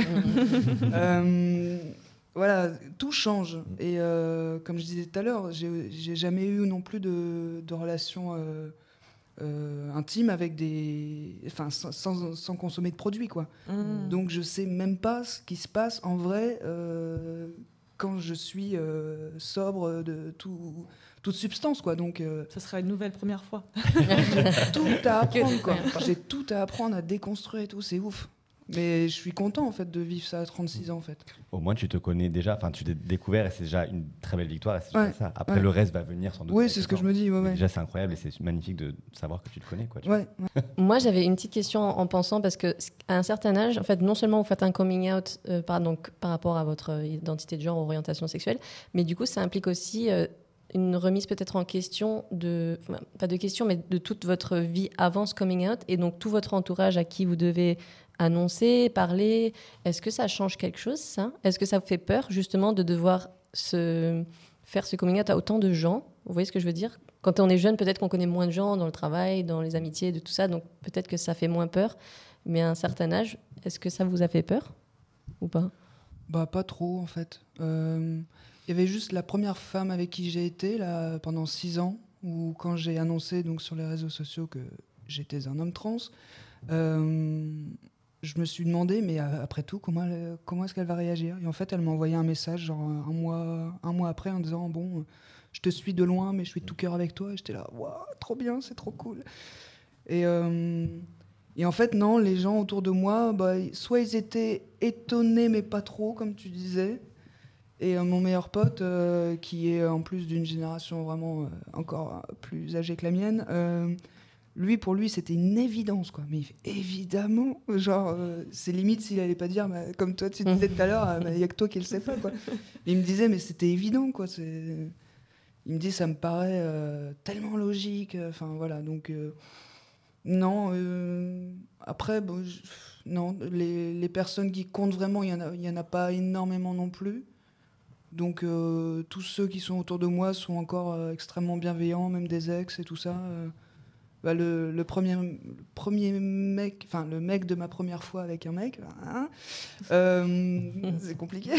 Voilà, tout change. Et comme je disais tout à l'heure, j'ai jamais eu non plus de relation intime avec sans consommer de produits, quoi. Donc, je ne sais même pas ce qui se passe en vrai quand je suis sobre de toute substance, quoi. Donc ça sera une nouvelle première fois. J'ai tout à apprendre, quoi. J'ai tout à apprendre à déconstruire et tout, c'est ouf. Mais je suis content, en fait, de vivre ça à 36 ans, en fait. Au moins, tu te connais déjà, tu t'es découvert et c'est déjà une très belle victoire. Et c'est ça. Après, le reste va venir sans doute. Oui, c'est ce que je me dis. Ouais. Déjà, c'est incroyable et c'est magnifique de savoir que tu te connais, quoi. Moi, j'avais une petite question en pensant, parce qu'à un certain âge, en fait, non seulement vous faites un coming out par rapport à votre identité de genre, orientation sexuelle, mais du coup, ça implique aussi une remise peut-être en question pas de question, mais de toute votre vie avant ce coming out, et donc tout votre entourage à qui vous devez annoncer, parler. Est-ce que ça change quelque chose, ça? Est-ce que ça vous fait peur, justement, de devoir faire ce coming out à autant de gens? Vous voyez ce que je veux dire? Quand on est jeune, peut-être qu'on connaît moins de gens dans le travail, dans les amitiés, de tout ça, donc peut-être que ça fait moins peur. Mais à un certain âge, est-ce que ça vous a fait peur ou pas? Pas trop, en fait. Il y avait juste la première femme avec qui j'ai été là, pendant 6 ans, où quand j'ai annoncé donc, sur les réseaux sociaux que j'étais un homme trans, je je me suis demandé, mais après tout, comment est-ce qu'elle va réagir ? Et en fait, elle m'a envoyé un message, genre un mois après, en disant bon, je te suis de loin, mais je suis de tout cœur avec toi. Et j'étais là, waouh, trop bien, c'est trop cool. Et en fait, non, les gens autour de moi, soit ils étaient étonnés, mais pas trop, comme tu disais. Et mon meilleur pote, qui est en plus d'une génération vraiment encore plus âgée que la mienne, pour lui, c'était une évidence, quoi. Mais évidemment, genre, c'est limite s'il allait pas dire, comme toi, tu disais tout à l'heure, il y a que toi qui le sais pas, quoi. Et il me disait, mais c'était évident, quoi. Il me dit, ça me paraît tellement logique. Enfin, voilà. Donc, non. Après, non, les personnes qui comptent vraiment, il y en a pas énormément non plus. Donc, tous ceux qui sont autour de moi sont encore extrêmement bienveillants, même des ex et tout ça. Le premier mec, enfin le mec de ma première fois avec un mec, hein, c'est compliqué.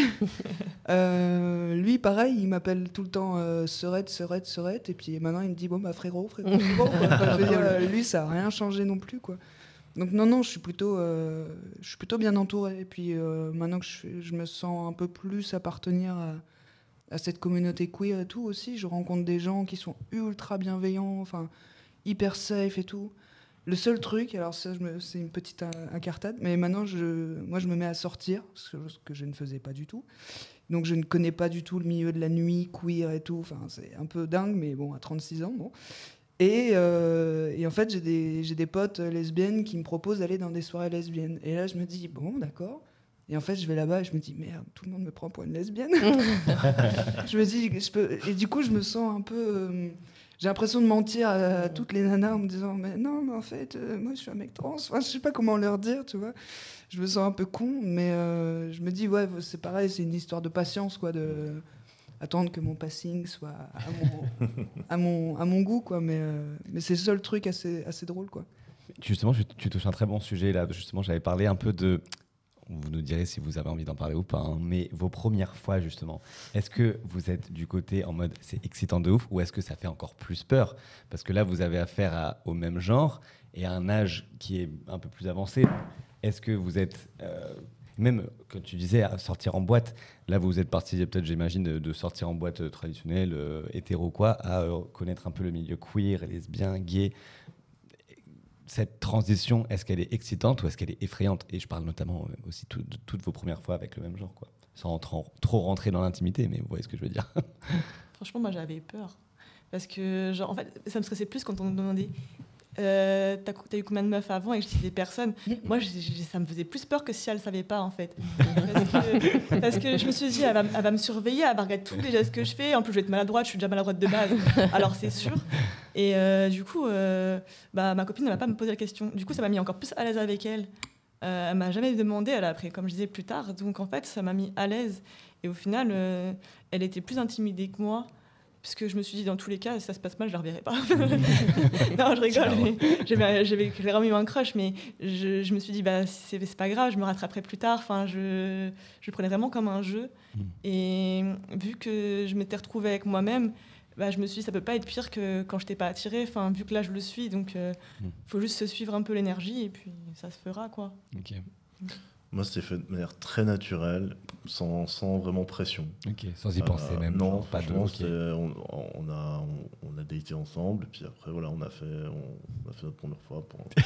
Lui, pareil, il m'appelle tout le temps Serette, et puis maintenant il me dit bon frérot. Enfin, je veux dire, lui, ça a rien changé non plus, quoi. Donc non, je suis plutôt bien entouré. Et puis maintenant que je me sens un peu plus appartenir à cette communauté queer et tout aussi, je rencontre des gens qui sont ultra bienveillants, enfin hyper safe et tout. Le seul truc, alors ça, c'est une petite incartade, mais maintenant, moi, je me mets à sortir, ce que je ne faisais pas du tout. Donc, je ne connais pas du tout le milieu de la nuit, queer et tout. Enfin, c'est un peu dingue, mais bon, à 36 ans, bon. Et en fait, j'ai des potes lesbiennes qui me proposent d'aller dans des soirées lesbiennes. Et là, je me dis, bon, d'accord. Et en fait, je vais là-bas et je me dis, merde, tout le monde me prend pour une lesbienne. Je me dis, et du coup, je me sens un peu... j'ai l'impression de mentir à toutes les nanas en me disant mais non, mais en fait, moi je suis un mec trans. Enfin, je sais pas comment leur dire, tu vois. Je me sens un peu con, mais je me dis ouais, c'est pareil, c'est une histoire de patience, quoi, de attendre que mon passing soit à mon goût, quoi. Mais c'est le seul truc assez drôle, quoi. Justement, tu touches un très bon sujet là. Justement, j'avais parlé un peu de... Vous nous direz si vous avez envie d'en parler ou pas, hein, mais vos premières fois, justement, est-ce que vous êtes du côté en mode c'est excitant de ouf, ou est-ce que ça fait encore plus peur ? Parce que là, vous avez affaire au même genre et à un âge qui est un peu plus avancé. Est-ce que vous êtes... même, quand tu disais sortir en boîte, là, vous êtes parti, peut-être, j'imagine, de sortir en boîte traditionnelle, hétéro, quoi, à connaître un peu le milieu queer, lesbien, gay. Cette transition, est-ce qu'elle est excitante ou est-ce qu'elle est effrayante ? Et je parle notamment aussi de toutes vos premières fois avec le même genre, quoi. Sans trop rentrer dans l'intimité, mais vous voyez ce que je veux dire. Franchement, moi, j'avais peur. Parce que, genre, en fait, ça me stressait plus quand on me demandait t'as eu combien de meufs avant, et que je disais personne. Moi, ça me faisait plus peur que si elle ne savait pas, en fait. Parce que je me suis dit, elle va me surveiller, elle va regarder tous les gestes que je fais. En plus, je vais être maladroite, je suis déjà maladroite de base. Alors, c'est sûr. Et du coup, ma copine ne m'a pas me posé la question. Du coup, ça m'a mis encore plus à l'aise avec elle. Elle m'a jamais demandé, elle a appris, comme je disais, plus tard. Donc, en fait, ça m'a mis à l'aise. Et au final, elle était plus intimidée que moi. Puisque je me suis dit, dans tous les cas, si ça se passe mal, je ne la reverrai pas. Non, je rigole. J'avais vraiment eu un crush, mais je me suis dit, c'est pas grave, je me rattraperai plus tard. Enfin, je le prenais vraiment comme un jeu. Et vu que je m'étais retrouvée avec moi-même, je me suis dit, ça ne peut pas être pire que quand je n'étais pas attirée. Enfin, vu que là, je le suis, donc faut juste se suivre un peu l'énergie, et puis ça se fera, quoi. Ok. Moi, c'était fait de manière très naturelle, sans vraiment pression. Ok, sans y penser même. Non, pas de. Okay. On a daté ensemble, et puis après, voilà, on a fait notre première fois.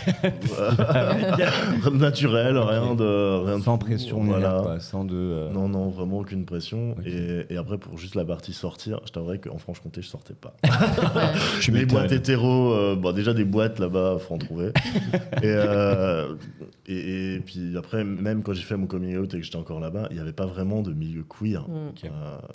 Naturel, rien de sans pression, voilà. Quoi, sans de. Non, vraiment aucune pression. Okay. Et après, pour juste la partie sortir, je t'avouerais qu'en Franche-Comté, je sortais pas. Les boîtes hétéros, déjà des boîtes là-bas, faut en trouver. Et puis après, même quand j'ai fait mon coming out et que j'étais encore là-bas, il n'y avait pas vraiment de milieu queer. Okay.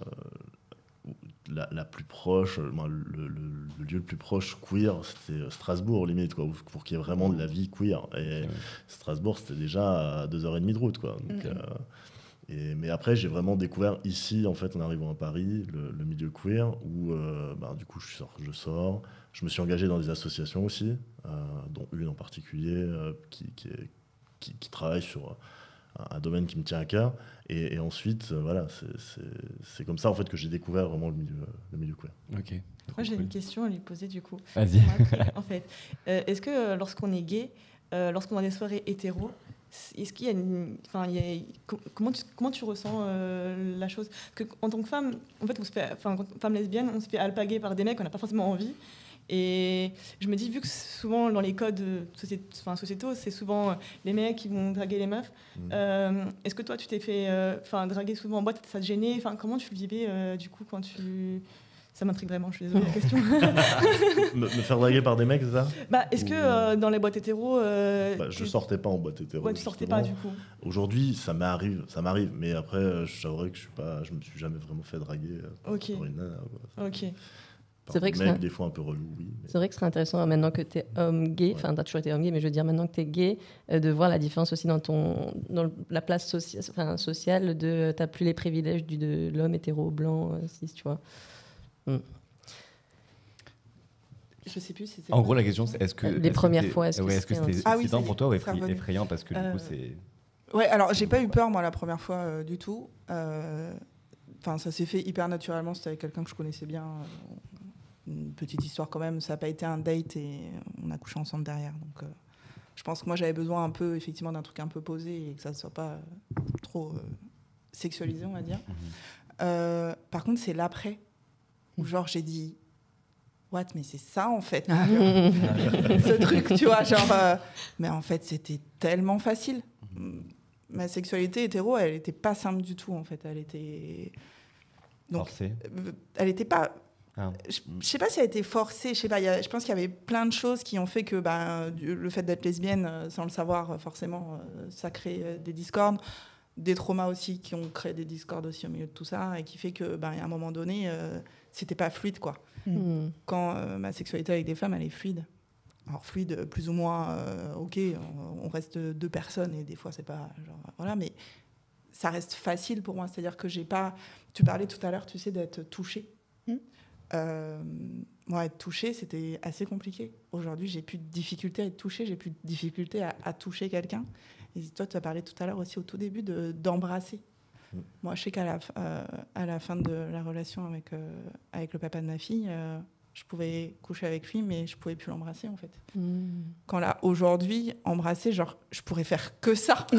La plus proche, le lieu le plus proche queer, c'était Strasbourg, limite, quoi, pour qu'il y ait vraiment de la vie queer. Et Strasbourg, c'était déjà à 2h30 de route, quoi. Donc, mais après, j'ai vraiment découvert ici, en fait, en arrivant à Paris, le milieu queer, où du coup, je sors. Je me suis engagé dans des associations aussi, dont une en particulier qui travaille sur un domaine qui me tient à cœur. Et ensuite, voilà, c'est comme ça en fait que j'ai découvert vraiment le milieu queer. Ok. Moi, j'ai une question à lui poser du coup. Vas-y. En fait, est-ce que lorsqu'on est gay, lorsqu'on a des soirées hétéros, est-ce qu'il y a comment tu ressens la chose? Parce qu'en tant que femme, en fait, femme lesbienne, on se fait alpaguer par des mecs, on n'a pas forcément envie. Et je me dis, vu que souvent dans les codes sociétaux, c'est souvent les mecs qui vont draguer les meufs, est-ce que toi tu t'es fait draguer souvent en boîte, ça te gênait? Comment tu le vivais du coup quand tu... Ça m'intrigue vraiment, je suis désolée de la question. me faire draguer par des mecs, c'est ça? Est-ce que dans les boîtes hétéros... je sortais pas en boîte hétéro. Ouais, tu sortais pas du coup. Aujourd'hui, ça m'arrive, mais après, j'avouerais que je me suis jamais vraiment fait draguer par une nana. Ok. C'est vrai que des fois un peu relou, oui. Mais... C'est vrai que ce serait intéressant maintenant que tu es homme gay, enfin tu as toujours été homme gay, mais je veux dire maintenant que tu es gay, de voir la différence aussi dans la place sociale de tu n'as plus les privilèges de l'homme hétéro blanc cis, tu vois. Je sais plus si c'était... En gros, la question c'est est-ce que les premières fois, est-ce que c'était excitant pour toi ou effrayant parce que du coup c'est... Ouais, alors j'ai pas eu peur moi la première fois du tout. Enfin, ça s'est fait hyper naturellement. C'était avec quelqu'un que je connaissais bien. Une petite histoire quand même. Ça n'a pas été un date et on a couché ensemble derrière. Donc, je pense que moi, j'avais besoin un peu, effectivement, d'un truc un peu posé et que ça ne soit pas trop sexualisé, on va dire. Par contre, c'est l'après où genre j'ai dit what, mais c'est ça en fait. Ce truc, tu vois, genre. Mais en fait, c'était tellement facile. Ma sexualité hétéro, elle n'était pas simple du tout, en fait. Elle était... forcée. Elle n'était pas... Je ne sais pas si elle était forcée. Je sais pas. Je pense qu'il y avait plein de choses qui ont fait que le fait d'être lesbienne, sans le savoir, forcément, ça crée des discordes. Des traumas aussi qui ont créé des discordes aussi au milieu de tout ça et qui fait que, à un moment donné, c'était pas fluide, quoi. Quand ma sexualité avec des femmes, elle est fluide. Alors fluide, plus ou moins, ok, on reste deux personnes et des fois c'est pas genre voilà, mais ça reste facile pour moi. C'est-à-dire que j'ai pas. Tu parlais tout à l'heure, tu sais, d'être touchée. Moi, être touchée, c'était assez compliqué. Aujourd'hui, j'ai plus de difficulté à être touchée, j'ai plus de difficulté à toucher quelqu'un. Et toi, tu as parlé tout à l'heure aussi au tout début d'embrasser. Moi, je sais qu'à la fin de la relation avec le papa de ma fille. Je pouvais coucher avec lui, mais je pouvais plus l'embrasser, en fait. Quand là, aujourd'hui, embrasser, genre, je pourrais faire que ça.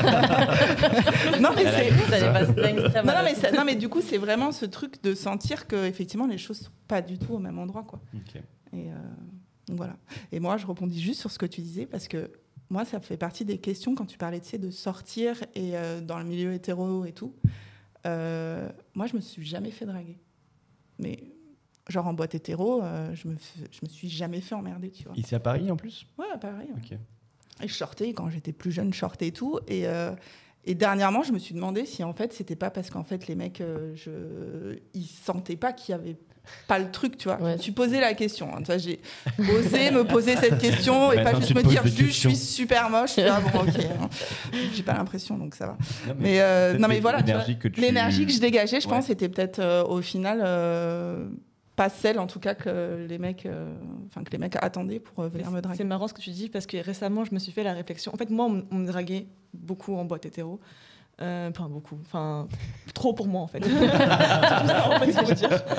Non, mais du coup, c'est vraiment ce truc de sentir que, effectivement, les choses sont pas du tout au même endroit, quoi. Okay. Et donc voilà. Et moi, je rebondis juste sur ce que tu disais, parce que moi, ça fait partie des questions quand tu parlais, tu sais, de sortir et dans le milieu hétéro et tout. Moi, je me suis jamais fait draguer, mais genre en boîte hétéro, je me suis jamais fait emmerder, tu vois. Ici à Paris en plus? Ouais, à Paris. Ouais. Okay. Et je sortais, quand j'étais plus jeune, je sortais et tout. Et dernièrement, je me suis demandé si en fait, c'était pas parce qu'en fait, les mecs, ils sentaient pas qu'il y avait pas le truc, tu vois. Ouais. Je me suis posé la question. Hein. J'ai osé me poser cette question et pas juste me dire je suis super moche. Tu vois, bon, ok. Hein. J'ai pas l'impression, donc ça va. Non, mais voilà. L'énergie que je dégageais, je pense, c'était peut-être au final. Pas celle, en tout cas, que les mecs attendaient pour venir me draguer. C'est marrant ce que tu dis, parce que récemment, je me suis fait la réflexion. En fait, moi, on me draguait beaucoup en boîte hétéro. Enfin, beaucoup. Enfin, trop pour moi, en fait. C'est tout ça, en fait, je veux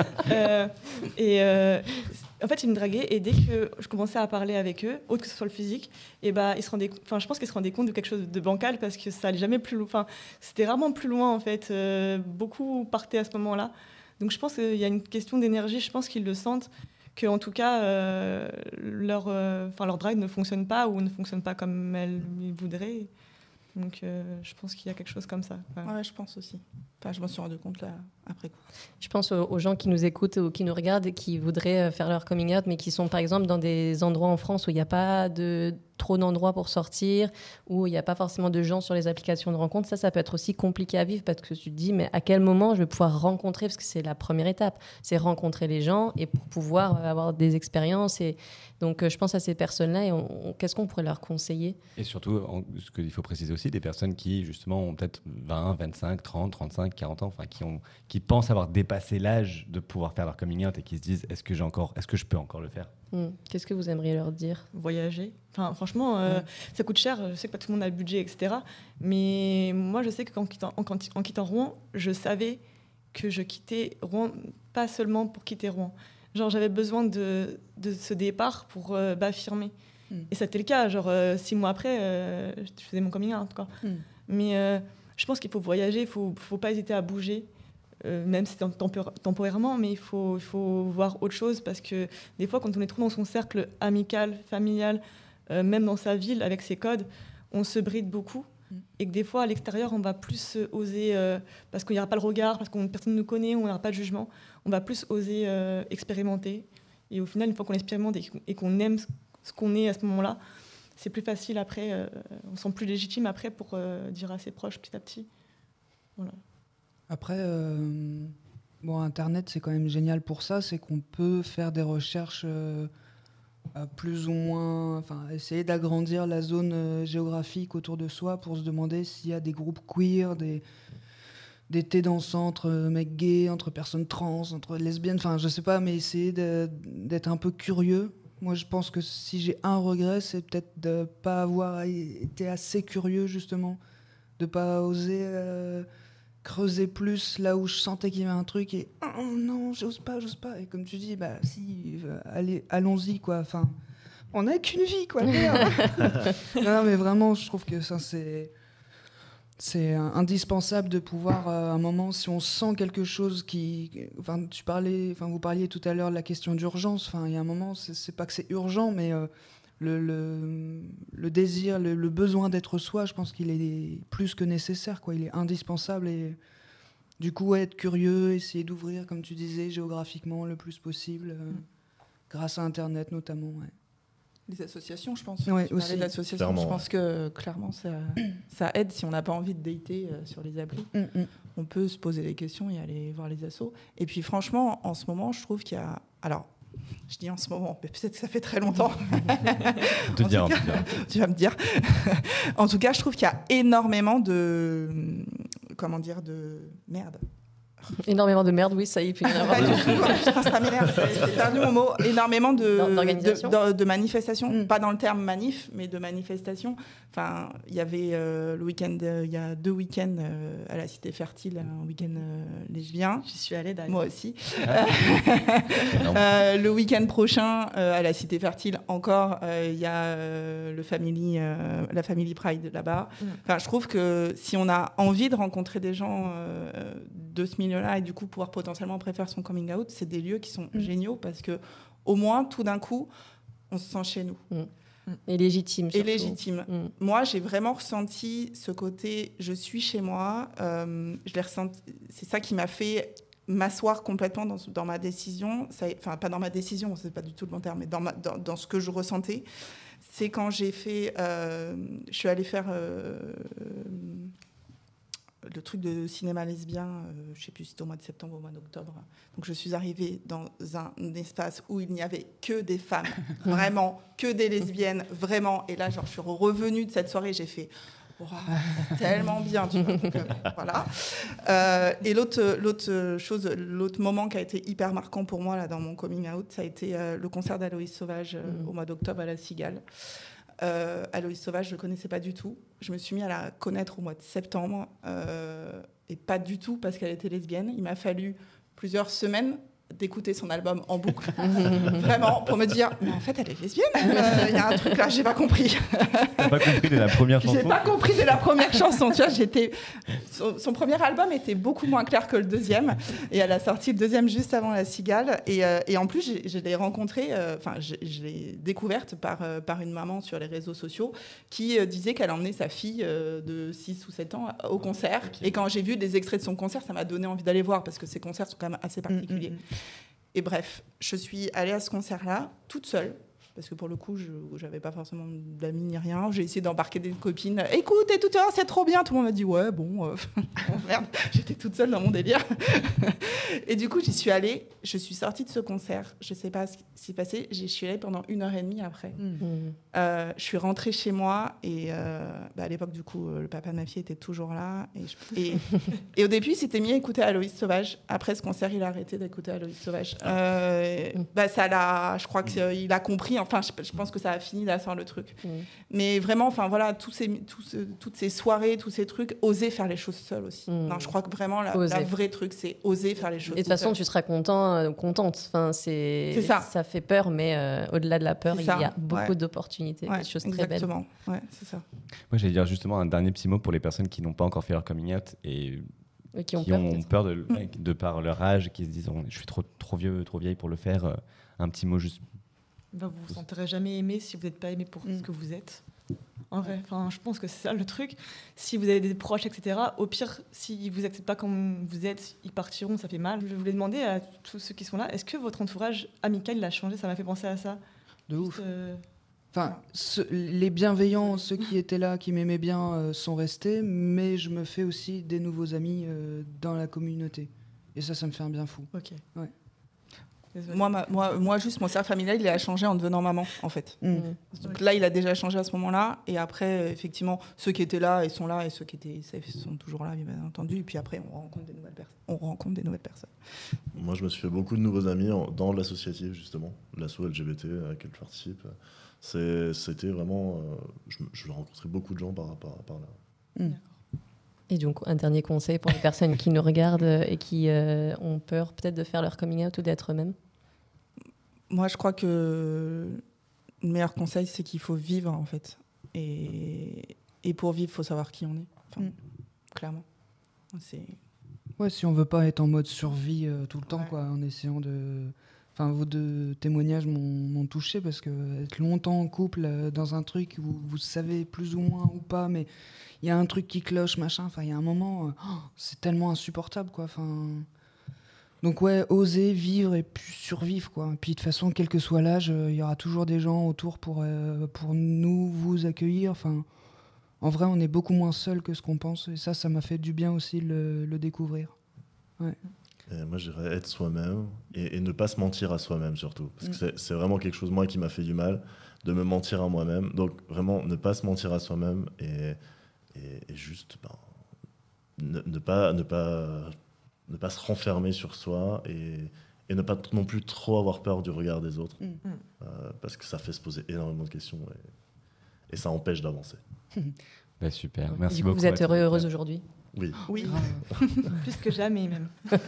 dire. En fait, ils me draguaient, et dès que je commençais à parler avec eux, autre que ce soit le physique, et ils se rendaient, je pense qu'ils se rendaient compte de quelque chose de bancal, parce que ça allait jamais plus loin. Enfin, c'était rarement plus loin, en fait. Beaucoup partaient à ce moment-là. Donc je pense qu'il y a une question d'énergie, je pense qu'ils le sentent, qu'en tout cas, leur drive ne fonctionne pas ou ne fonctionne pas comme elles voudraient. Donc je pense qu'il y a quelque chose comme ça. Ouais, je pense aussi. Enfin, je m'en suis rendu compte là, après coup. Je pense aux gens qui nous écoutent ou qui nous regardent et qui voudraient faire leur coming out, mais qui sont par exemple dans des endroits en France où il n'y a pas trop d'endroits pour sortir, où il n'y a pas forcément de gens sur les applications de rencontres. Ça peut être aussi compliqué à vivre parce que tu te dis, mais à quel moment je vais pouvoir rencontrer, parce que c'est la première étape, c'est rencontrer les gens et pour pouvoir avoir des expériences. Et donc je pense à ces personnes-là et qu'est-ce qu'on pourrait leur conseiller? Et surtout, ce qu'il faut préciser aussi, des personnes qui justement ont peut-être 20, 25, 30, 35, 40 ans, enfin qui pensent avoir dépassé l'âge de pouvoir faire leur coming out et qui se disent est-ce que je peux encore le faire? Qu'est-ce que vous aimeriez leur dire? Voyager. Enfin, franchement, ça coûte cher. Je sais que pas tout le monde a le budget, etc. Mais moi, je sais qu'en quittant Rouen, je savais que je quittais Rouen, pas seulement pour quitter Rouen. Genre, j'avais besoin de ce départ pour m'affirmer. Et ça a été le cas, genre 6 mois après, je faisais mon coming out, quoi. Mais je pense qu'il faut voyager, il ne faut pas hésiter à bouger, même si c'est temporairement, mais il faut voir autre chose, parce que des fois, quand on est trop dans son cercle amical, familial, même dans sa ville, avec ses codes, on se bride beaucoup. Et que des fois, à l'extérieur, on va plus oser, parce qu'il n'y aura pas le regard, parce que personne ne nous connaît, on n'aura pas de jugement, on va plus oser expérimenter. Et au final, une fois qu'on expérimente et qu'on aime ce qu'on est à ce moment-là, c'est plus facile après, on se sent plus légitime après pour dire à ses proches petit à petit. Voilà. Après, Internet, c'est quand même génial pour ça, c'est qu'on peut faire des recherches plus ou moins, essayer d'agrandir la zone géographique autour de soi pour se demander s'il y a des groupes queer, des thés dansants entre mecs gays, entre personnes trans, entre lesbiennes, je sais pas, mais essayer d'être un peu curieux. Moi, je pense que si j'ai un regret, c'est peut-être de ne pas avoir été assez curieux, justement, de ne pas oser creuser plus là où je sentais qu'il y avait un truc et « Oh non, j'ose pas ». Et comme tu dis, allons-y, quoi. On n'a qu'une vie, quoi. Non, mais vraiment, je trouve que ça, c'est indispensable de pouvoir, à un moment, si on sent quelque chose vous parliez tout à l'heure de la question d'urgence. Il y a un moment, c'est pas que c'est urgent, mais le désir, le besoin d'être soi, je pense qu'il est plus que nécessaire, quoi. Il est indispensable et du coup, être curieux, essayer d'ouvrir, comme tu disais, géographiquement le plus possible, grâce à Internet notamment. Ouais. Les associations, je pense. Ouais, tu parlais d'associations, je pense que clairement ça aide si on n'a pas envie de dater sur les applis. On peut se poser des questions et aller voir les assos. Et puis franchement, en ce moment, je trouve qu'il y a... Alors, je dis en ce moment, mais peut-être que ça fait très longtemps. Tu vas me dire. En tout cas, je trouve qu'il y a énormément de... Comment dire, de... Merde. Énormément de merde, oui, ça y est, puis il y en a pas du tout. Putain, ça m'énerve. J'ai perdu mon mot. Énormément de manifestations, pas dans le terme manif, mais de manifestations. Il y avait le week-end, il y a 2 week-ends à la Cité Fertile, un week-end lesbien. J'y suis allée d'ailleurs. Moi aussi. Le week-end prochain, à la Cité Fertile, encore, il y a la Family Pride là-bas. Je trouve que si on a envie de rencontrer des gens de ce milieu-là et du coup pouvoir potentiellement préférer son coming out, c'est des lieux qui sont géniaux parce que au moins tout d'un coup on se sent chez nous. Et légitime surtout. Et légitime. Moi j'ai vraiment ressenti ce côté je suis chez moi, je l'ai ressenti, c'est ça qui m'a fait m'asseoir complètement dans ma décision, pas dans ma décision, c'est pas du tout le bon terme, mais dans ce que je ressentais, c'est quand j'ai fait je suis allée faire le truc de cinéma lesbien, je ne sais plus si c'était au mois de septembre ou au mois d'octobre. Donc je suis arrivée dans un espace où il n'y avait que des femmes, vraiment, que des lesbiennes, vraiment. Et là, je suis revenue de cette soirée, j'ai fait wow, tellement bien, tu vois. Donc, voilà. Et l'autre moment qui a été hyper marquant pour moi là, dans mon coming out, ça a été le concert d'Aloïs Sauvage au mois d'octobre à la Cigale. Aloïs Sauvage, je ne connaissais pas du tout. Je me suis mis à la connaître au mois de septembre et pas du tout parce qu'elle était lesbienne. Il m'a fallu plusieurs semaines d'écouter son album en boucle, vraiment, pour me dire, mais en fait, elle est lesbienne. Il y a un truc là, j'ai pas compris. T'as pas compris dès la première chanson. J'ai pas compris dès la première chanson. Tu vois, son premier album était beaucoup moins clair que le deuxième, et elle a sorti le deuxième juste avant La Cigale. Et en plus, je l'ai rencontrée, je l'ai découverte par une maman sur les réseaux sociaux qui disait qu'elle emmenait sa fille de 6 ou 7 ans au concert. Okay. Et quand j'ai vu des extraits de son concert, ça m'a donné envie d'aller voir parce que ses concerts sont quand même assez particuliers. Et bref, je suis allée à ce concert-là, toute seule, parce que pour le coup, je n'avais pas forcément d'amis ni rien. J'ai essayé d'embarquer des copines. Écoute, et tout à l'heure, c'est trop bien. Tout le monde m'a dit, ouais, bon, merde, j'étais toute seule dans mon délire. Et du coup, j'y suis allée. Je suis sortie de ce concert. Je ne sais pas ce qui s'est passé. Je suis allée pendant 1h30 après. Je suis rentrée chez moi. Et à l'époque, du coup, le papa de ma fille était toujours là. Et au début, il s'était mis à écouter Aloïs Sauvage. Après ce concert, il a arrêté d'écouter Aloïs Sauvage. Je crois qu'il a compris enfin, je pense que ça a fini là sur le truc. Mais vraiment, enfin voilà, toutes ces soirées, tous ces trucs, oser faire les choses seul aussi. Non, je crois que vraiment la vraie truc, c'est oser faire les choses. Et de toute façon, tu seras contente. Enfin, c'est ça. Ça fait peur, mais au-delà de la peur, il y a beaucoup d'opportunités, des choses très belles. Exactement. Ouais, c'est ça. Moi, j'allais dire justement un dernier petit mot pour les personnes qui n'ont pas encore fait leur coming out et qui ont peur de par leur âge, qui se disent je suis trop vieux, trop vieille pour le faire. Un petit mot juste. Vous vous sentirez jamais aimé si vous n'êtes pas aimé pour ce que vous êtes. En vrai, je pense que c'est ça le truc. Si vous avez des proches, etc., au pire, s'ils ne vous acceptent pas comme vous êtes, ils partiront, ça fait mal. Je voulais demander à tous ceux qui sont là, est-ce que votre entourage amical il a changé? Ça m'a fait penser à ça. De ouf. Enfin, les bienveillants, ceux qui étaient là, qui m'aimaient bien, sont restés, mais je me fais aussi des nouveaux amis dans la communauté. Et ça me fait un bien fou. Ok. Ouais. Moi, juste mon cercle familial, il a changé en devenant maman, en fait. Donc là, il a déjà changé à ce moment-là. Et après, effectivement, ceux qui étaient là, ils sont là. Et ceux qui étaient safe sont toujours là, bien entendu. Et puis après, on rencontre des nouvelles personnes. Moi, je me suis fait beaucoup de nouveaux amis dans l'associatif, justement. L'asso LGBT à laquelle je participe. C'était vraiment... je rencontrais beaucoup de gens par là. Et donc, un dernier conseil pour les personnes qui nous regardent et qui ont peur peut-être de faire leur coming out ou d'être eux-mêmes? Moi, je crois que le meilleur conseil, c'est qu'il faut vivre, en fait. Et pour vivre, il faut savoir qui on est. Enfin, clairement. Ouais, si on veut pas être en mode survie tout le temps, quoi, en essayant de... Enfin, vos deux témoignages m'ont touché parce que être longtemps en couple dans un truc où vous savez plus ou moins ou pas, mais il y a un truc qui cloche, machin. Enfin, il y a un moment, c'est tellement insupportable, quoi. Enfin, donc ouais, oser vivre et puis survivre, quoi. Et puis de toute façon, quel que soit l'âge, il y aura toujours des gens autour pour vous accueillir. Enfin, en vrai, on est beaucoup moins seul que ce qu'on pense. Et ça m'a fait du bien aussi le découvrir. Ouais. Et moi, je dirais être soi-même et ne pas se mentir à soi-même, surtout. Parce que c'est vraiment quelque chose, moi, qui m'a fait du mal, de me mentir à moi-même. Donc, vraiment, ne pas se mentir à soi-même et juste ne pas se renfermer sur soi et ne pas non plus trop avoir peur du regard des autres. Parce que ça fait se poser énormément de questions et ça empêche d'avancer. Super, merci du coup, beaucoup. Vous êtes heureuse aujourd'hui? Oui. Plus que jamais, même.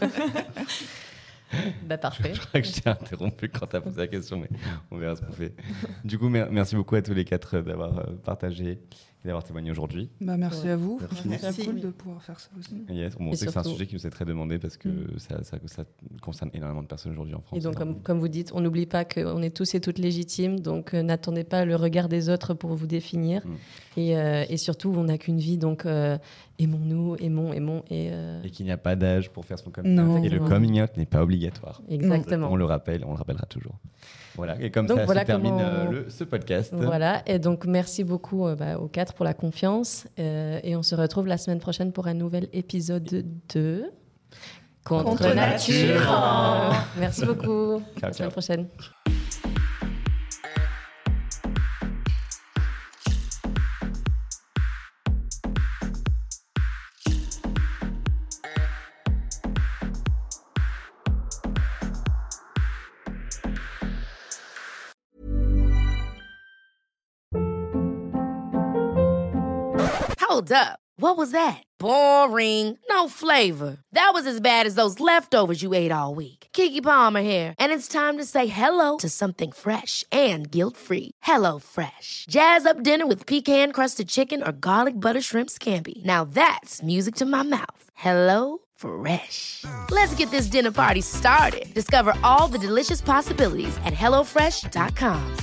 Parfait. Je crois que je t'ai interrompu quand tu as posé la question, mais on verra ce qu'on fait. Du coup, merci beaucoup à tous les quatre d'avoir partagé et d'avoir témoigné aujourd'hui. Merci à vous. Merci. C'est cool de pouvoir faire ça aussi. Yes, on sait que c'est un sujet qui nous est très demandé parce que ça concerne énormément de personnes aujourd'hui en France. Et donc, comme vous dites, on n'oublie pas qu'on est tous et toutes légitimes, donc n'attendez pas le regard des autres pour vous définir. Et surtout, on n'a qu'une vie, donc aimons-nous, aimons. Et qu'il n'y a pas d'âge pour faire son coming out. Et le coming out n'est pas obligatoire. Exactement. On le rappelle, on le rappellera toujours. Voilà, et comme donc, ça voilà se termine ce podcast. Voilà, et donc merci beaucoup aux quatre pour la confiance. Et on se retrouve la semaine prochaine pour un nouvel épisode de Contre nature. Merci beaucoup. À la semaine prochaine. Hold up. What was that? Boring. No flavor. That was as bad as those leftovers you ate all week. Keke Palmer here, and it's time to say hello to something fresh and guilt-free. HelloFresh. Jazz up dinner with pecan-crusted chicken or garlic butter shrimp scampi. Now that's music to my mouth. HelloFresh. Let's get this dinner party started. Discover all the delicious possibilities at HelloFresh.com.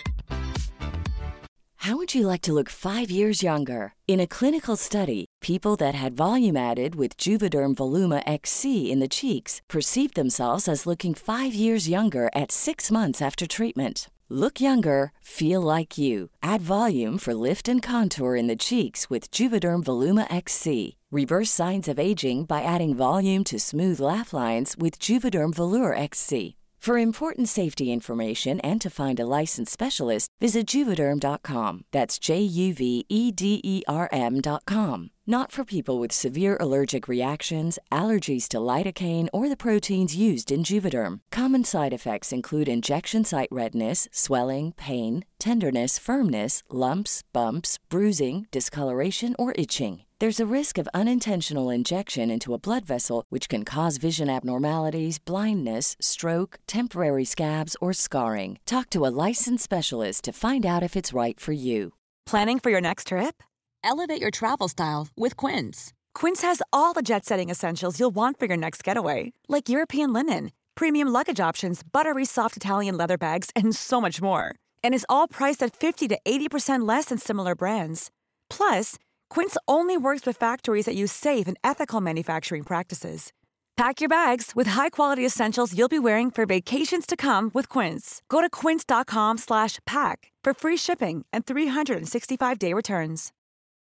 How would you like to look 5 years younger? In a clinical study, people that had volume added with Juvederm Voluma XC in the cheeks perceived themselves as looking 5 years younger at 6 months after treatment. Look younger, feel like you. Add volume for lift and contour in the cheeks with Juvederm Voluma XC. Reverse signs of aging by adding volume to smooth laugh lines with Juvederm Volure XC. For important safety information and to find a licensed specialist, visit Juvederm.com. That's JUVEDERM.com. Not for people with severe allergic reactions, allergies to lidocaine, or the proteins used in Juvederm. Common side effects include injection site redness, swelling, pain, tenderness, firmness, lumps, bumps, bruising, discoloration, or itching. There's a risk of unintentional injection into a blood vessel, which can cause vision abnormalities, blindness, stroke, temporary scabs, or scarring. Talk to a licensed specialist to find out if it's right for you. Planning for your next trip? Elevate your travel style with Quince. Quince has all the jet-setting essentials you'll want for your next getaway, like European linen, premium luggage options, buttery soft Italian leather bags, and so much more. And is all priced at 50 to 80% less than similar brands. Plus, Quince only works with factories that use safe and ethical manufacturing practices. Pack your bags with high-quality essentials you'll be wearing for vacations to come with Quince. Go to quince.com/pack for free shipping and 365-day returns.